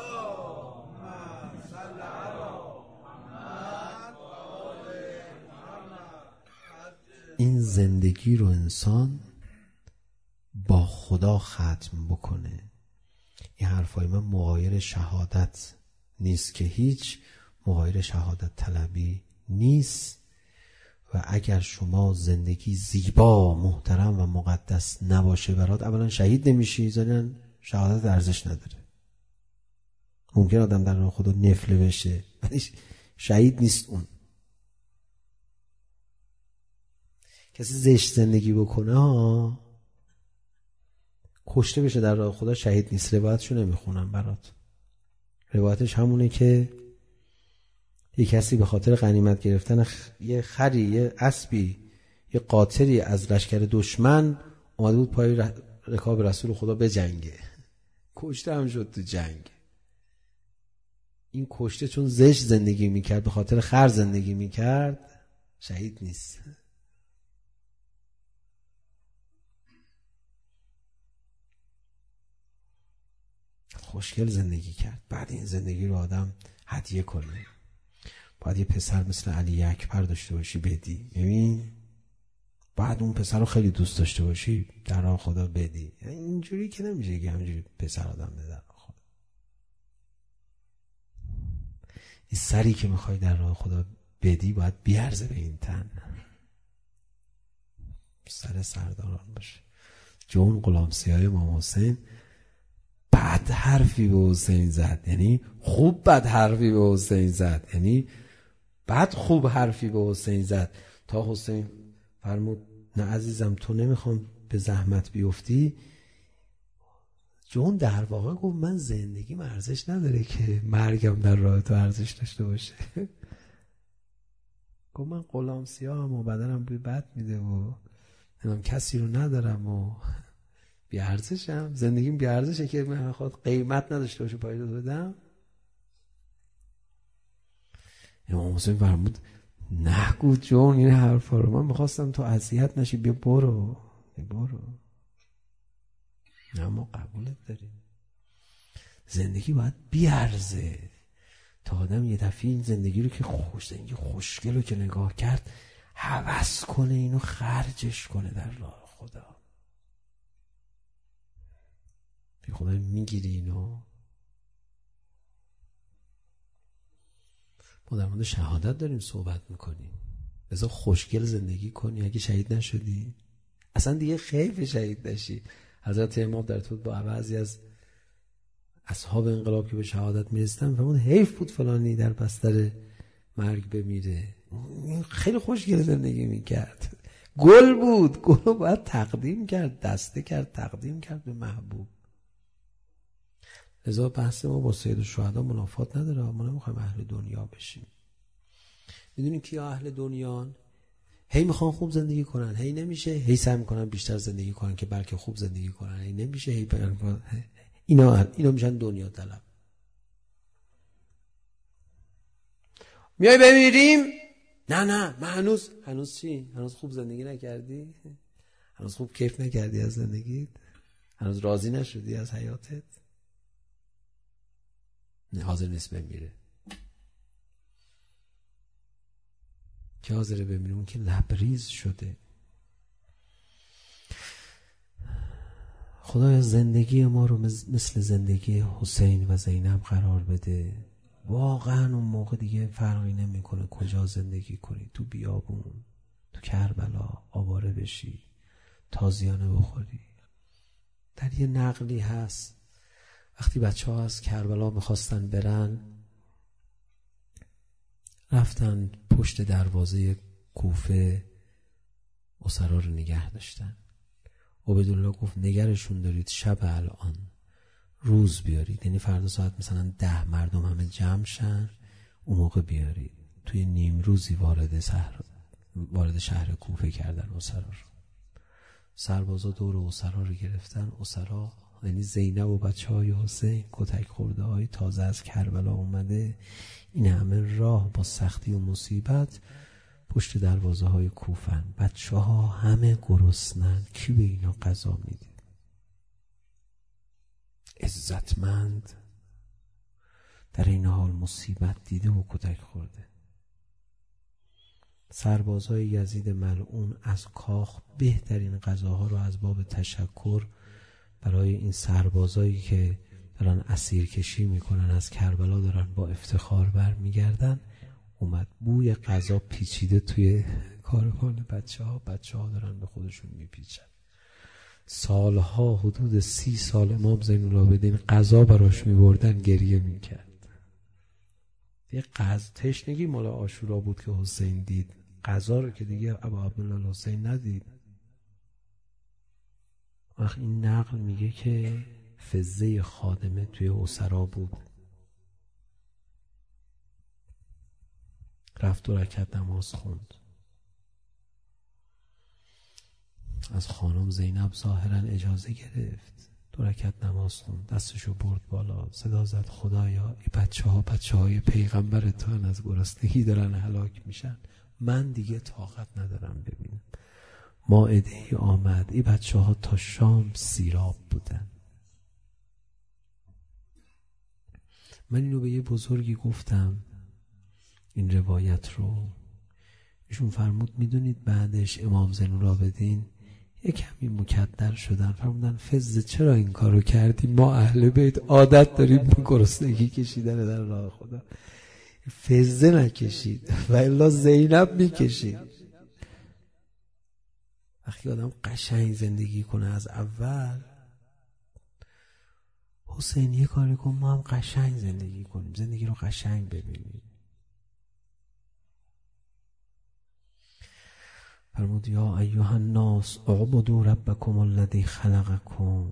این زندگی رو انسان با خدا ختم بکنه. این حرفای من مغایر شهادت نیست که هیچ مغایر شهادت طلبی نیست. و اگر شما زندگی زیبا محترم و مقدس نباشه برات، اولا شهید نمیشی، ثانیاً شهادت ارزش نداره. ممکن آدم در راه خدا نفله بشه ولی شهید نیست. اون کسی زشت زندگی بکنه ها کشته بشه در راه خدا شهید نیست. روایتشو نمیخونم برات. روایتش همونه که یه کسی به خاطر غنیمت گرفتن یه خری، یه اسبی، یه قاطری از لشکر دشمن اومده بود پای رکاب رسول خدا به جنگه، کشته هم شد تو جنگ. این کشته چون زشت زندگی میکرد، به خاطر خر زندگی میکرد، شهید نیست. خوشگل زندگی کرد. بعد این زندگی رو آدم هدیه کنه. باید یه پسر مثل علی اکبر داشته باشی بدی. ببین بعد اون پسر رو خیلی دوست داشته باشی در راه خدا بدی. اینجوری که نمیشه که همینجوری پسر آدم بده در راه خدا. این سری که میخوای در راه خدا بدی باید بیارزه به این تن. سر سرداران باشه. جون غلام سیاه امام حسین بد حرفی به حسین زد، یعنی خوب بد حرفی به حسین زد، یعنی بعد خوب حرفی به حسین زد تا حسین فرمود نه عزیزم تو نمیخوام به زحمت بیفتی. جون در واقع گفت من زندگیم ارزش نداره که مرگم در راه تو ارزش داشته باشه. گفت من غلام سیاهم و بدنم بوی بد میده و من کسی رو ندارم و بی ارزشم، زندگیم بی ارزشه که من خود قیمت نداشته باشه پای رو بدم. امام حسین فرمود نگو جون این حرفا رو، من میخواستم تو اذیت نشی، بیا برو. نه ما قبولت داریم. زندگی باید بیارزه تا آدم یه دفعه این زندگی رو که زندگی خوشگل رو که نگاه کرد هوس کنه، اینو خرجش کنه در راه خدا. بی خدا میگیری اینو. ما در مورد شهادت داریم صحبت میکنیم. لذا خوشگل زندگی کنی اگه شهید نشدی. اصلا دیگه خیف شهید نشی. حضرت امام در ارتباط با بعضی از اصحاب انقلاب که به شهادت میرسیدن فرمود حیف بود فلانی در بستر مرگ بمیره، خیلی خوشگل زندگی میکرد، گل بود، گل رو باید تقدیم کرد، دسته کرد، تقدیم کرد به محبوب. لذا بحث ما با سید الشهدا منافات نداره. ما نمیخوایم اهل دنیا بشیم. میدونین کیا اهل دنیان؟ هی میخوان خوب زندگی کنن، هی نمیشه، هی سعی میکنن بیشتر زندگی کنن که بلکه خوب زندگی کنن، هی نمیشه، هی اینا میشن دنیا طلب. میای بمیریم؟ نه من هنوز چی؟ هنوز خوب زندگی نکردی؟ هنوز خوب کیف نکردی از زندگیت؟ هنوز راضی نشدی از حیاتت؟ نه، حاضر نیست بمیره. که حاضره بمیره؟ اون که لبریز شده. خدایا زندگی ما رو مثل زندگی حسین و زینب قرار بده. واقعا اون موقع دیگه فرقی نمیکنه کجا زندگی کنی، تو بیابون، تو کربلا آواره بشی، تازیانه بخوری. در یه نقلی هست وقتی بچه ها از کربلا میخواستن برن، رفتن پشت دروازه کوفه، اسرا رو نگه داشتن. عبیدالله گفت نگرشون دارید، شب الان روز بیارید، یعنی فردا ساعت مثلا 10 مردم همه جمع شن، اون موقع بیارید. توی نیم روزی وارد شهر کوفه کردن اسرا رو. سربازا دور اسرا رو گرفتن. اسرا یعنی زینب و بچه‌های حسین، کتک خورده های تازه از کربلا اومده، این همه راه با سختی و مصیبت پشت دروازه های کوفن. بچه ها همه گرسنن، کی به اینا غذا میده؟ عزتمند در این حال مصیبت دیده و کتک خورده. سربازای یزید ملعون از کاخ بهترین غذاها رو از باب تشکر برای این سربازایی که دارن اسیر کشی میکنن از کربلا، دارن با افتخار برمیگردن، اومد. بوی غذا پیچیده توی کاروان بچه ها دارن به خودشون میپیچن. سالها، حدود 30 سال امام زین العابدین غذا براش میبردن، گریه میکرد. یه تشنگی مال عاشورا بود که حسین دید، غذا رو که دیگه ابا عبدالله حسین ندید. وقت این نقل میگه که فزه خادمه توی اسرا بود، رفت 2 رکعت نماز خوند. از خانم زینب ظاهرا اجازه گرفت، 2 رکعت نماز خوند، دستشو برد بالا، صدا زد خدایا این بچه های پیغمبر تو از گرسنگی دارن هلاک میشن، من دیگه طاقت ندارم ببینم. مائده‌ای آمد، این بچه ها تا شام سیراب بودن. من اینو به یه بزرگی گفتم این روایت رو، ایشون فرمود میدونید بعدش امام زین العابدین یه کمی مکدر شدن، فرمودن فز چرا این کارو کردی؟ ما اهل بیت عادت داریم به گرسنگی کشیدن در راه خدا، فز نکشید و الا زینب میکشید. وقتی آدم قشنگ زندگی کنه از اول، حسین یه کاری کن ما هم قشنگ زندگی کنیم، زندگی رو قشنگ ببینیم. فرمود یا ایها الناس اعبدوا ربکم الذی خلقکم،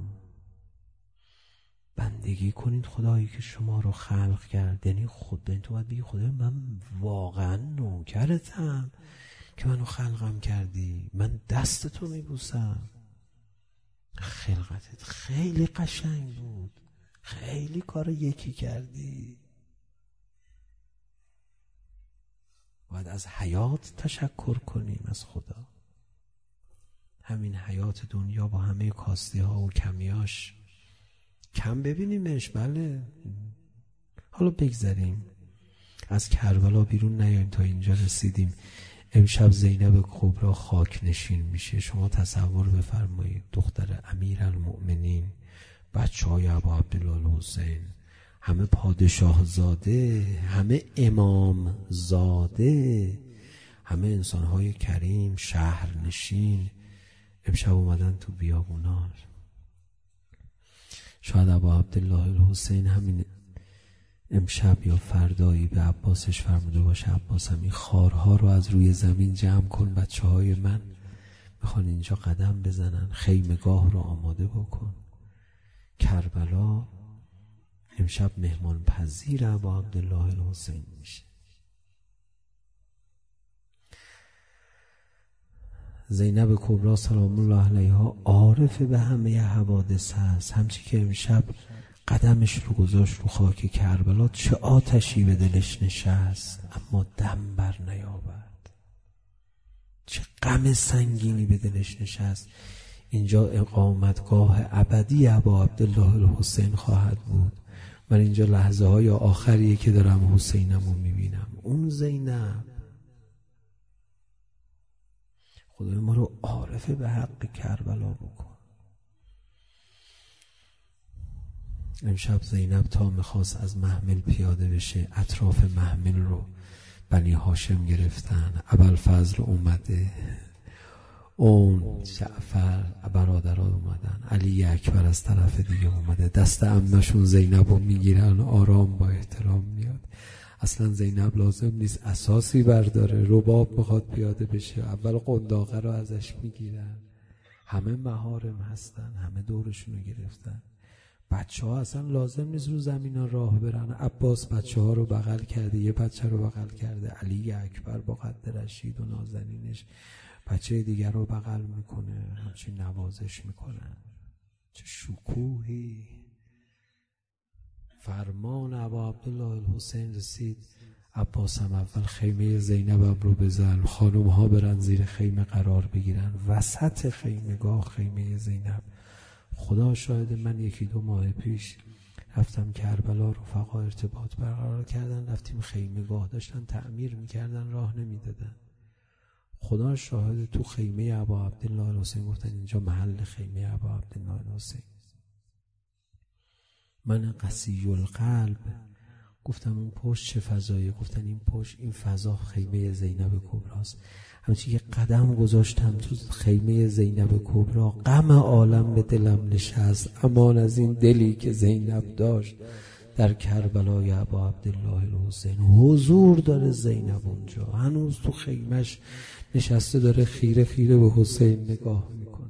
بندگی کنید خدایی که شما رو خلق کرد. یعنی خود تو باید بگی خدای من واقعا نوکرتم که منو خلقم کردی، من دست تو میبوسم، خلقتت خیلی قشنگ بود، خیلی کار یکی کردی. باید از حیات تشکر کنیم از خدا. همین حیات دنیا با همه کاستی ها و کمیاش کم ببینیمش، بله. حالا بگذاریم از کربلا بیرون نیاییم تا اینجا رسیدیم. امشب زینب کبرا خاک نشین میشه. شما تصور بفرمایید دختر امیرالمؤمنین، بچه های ابا عبدالله حسین، همه پادشاه زاده، همه امام زاده، همه انسانهای کریم، شهرنشین، امشب اومدن تو بیابونا. شاید ابا عبدالله الحسین همین امشب یا فردایی به عباسش فرموده باشه عباسم این خارها رو از روی زمین جمع کن، بچه‌های من میخوان اینجا قدم بزنن، خیمگاه رو آماده بکن. کربلا امشب مهمان پذیر ابا عبدالله الحسین میشه. زینب کبری سلام الله علیها عارف به همه حوادث هست. همچی که امشب قدمش رو گذاشت رو خاک کربلا، چه آتشی به دلش نشست اما دم بر نیاورد، چه غم سنگینی به دلش نشست. اینجا اقامتگاه ابدی ابا عبدالله الحسین خواهد بود. من اینجا لحظه های آخریه که دارم حسینمو میبینم. اون زینب خدای ما رو عارف به حق کربلا بکن. امشب زینب تا میخواست از محمل پیاده بشه، اطراف محمل رو بنی هاشم گرفتن. ابوالفضل اومده، اون جعفر برادرها اومدن، علی اکبر از طرف دیگه اومده، دست عمه‌شون زینب رو میگیرن، آرام با احترام میاد. اصلا زینب لازم نیست اساسی برداره، رباب بخواد پیاده بشه، اول قنداقه رو ازش میگیرن. همه محارم هستن، همه دورشون رو گرفتن. بچه ها اصلا لازم نیست رو زمین ها راه برن. عباس بچه ها رو بغل کرده، یه بچه رو بغل کرده، علی اکبر با قد رشید و نازنینش بچه دیگر رو بغل میکنه، همچین نوازش میکنن. چه شکوهی. فرمان ابا عبدالله الحسین رسید، عباس هم اول خیمه زینبم رو بزن، خانوم ها برن زیر خیمه قرار بگیرن. وسط خیمگاه خیمه زینب. خدا شاهد من 1-2 ماه پیش رفتم کربلا، رفقا ارتباط برقرار کردن، رفتیم خیمگاه، داشتن تعمیر میکردن، راه نمیدادن. خدا شاهد تو خیمه ابا عبدالله الحسین گفتن اینجا محل خیمه ابا عبدالله الحسین. من قسی القلب گفتم اون پشت چه فضایه؟ گفتن این پشت، این فضا خیمه زینب کبراست. همچنین که قدم گذاشتم تو خیمه زینب کبرا، غم عالم به دلم نشست. امان از این دلی که زینب داشت در کربلای ابا عبدالله الحسین. حضور داره زینب اونجا، هنوز تو خیمش نشسته، داره خیره خیره به حسین نگاه میکنه.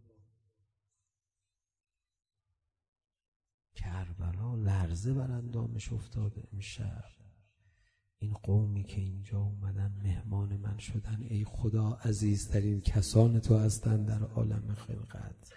کربلا لرزه بر اندامش افتاده. امشب این قومی که اینجا اومدن مهمان من شدن، ای خدا عزیزترین کسان تو هستن در عالم خلقت.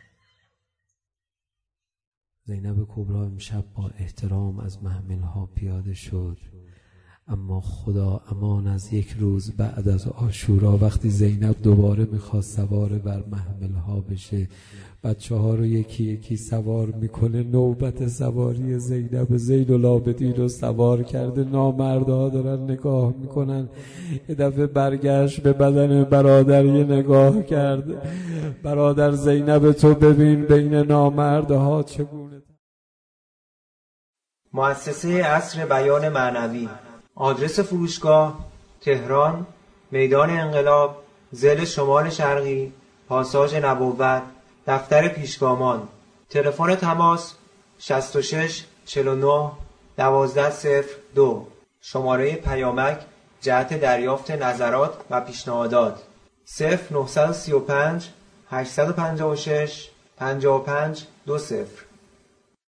زینب کبری امشب با احترام از محملها پیاده شد. اما خدا امان از یک روز بعد از عاشورا، وقتی زینب دوباره میخواست سوار بر محملها بشه، بچه ها رو یکی یکی سوار میکنه. نوبت سواری زینب زین العابدین رو سوار کرده، نامردها دارن نگاه میکنن. یه دفعه برگشت به بدن برادر یه نگاه کرد، برادر زینب تو ببین بین نامردها چگونه. مؤسسه عصر بیان معنوی. آدرس فروشگاه: تهران، میدان انقلاب، ضلع شمال شرقی، پاساژ نبوت، دفتر پیشگامان. تلفن تماس 66 49 12 02. شماره پیامک جهت دریافت نظرات و پیشنهادات 0935 856 55 20.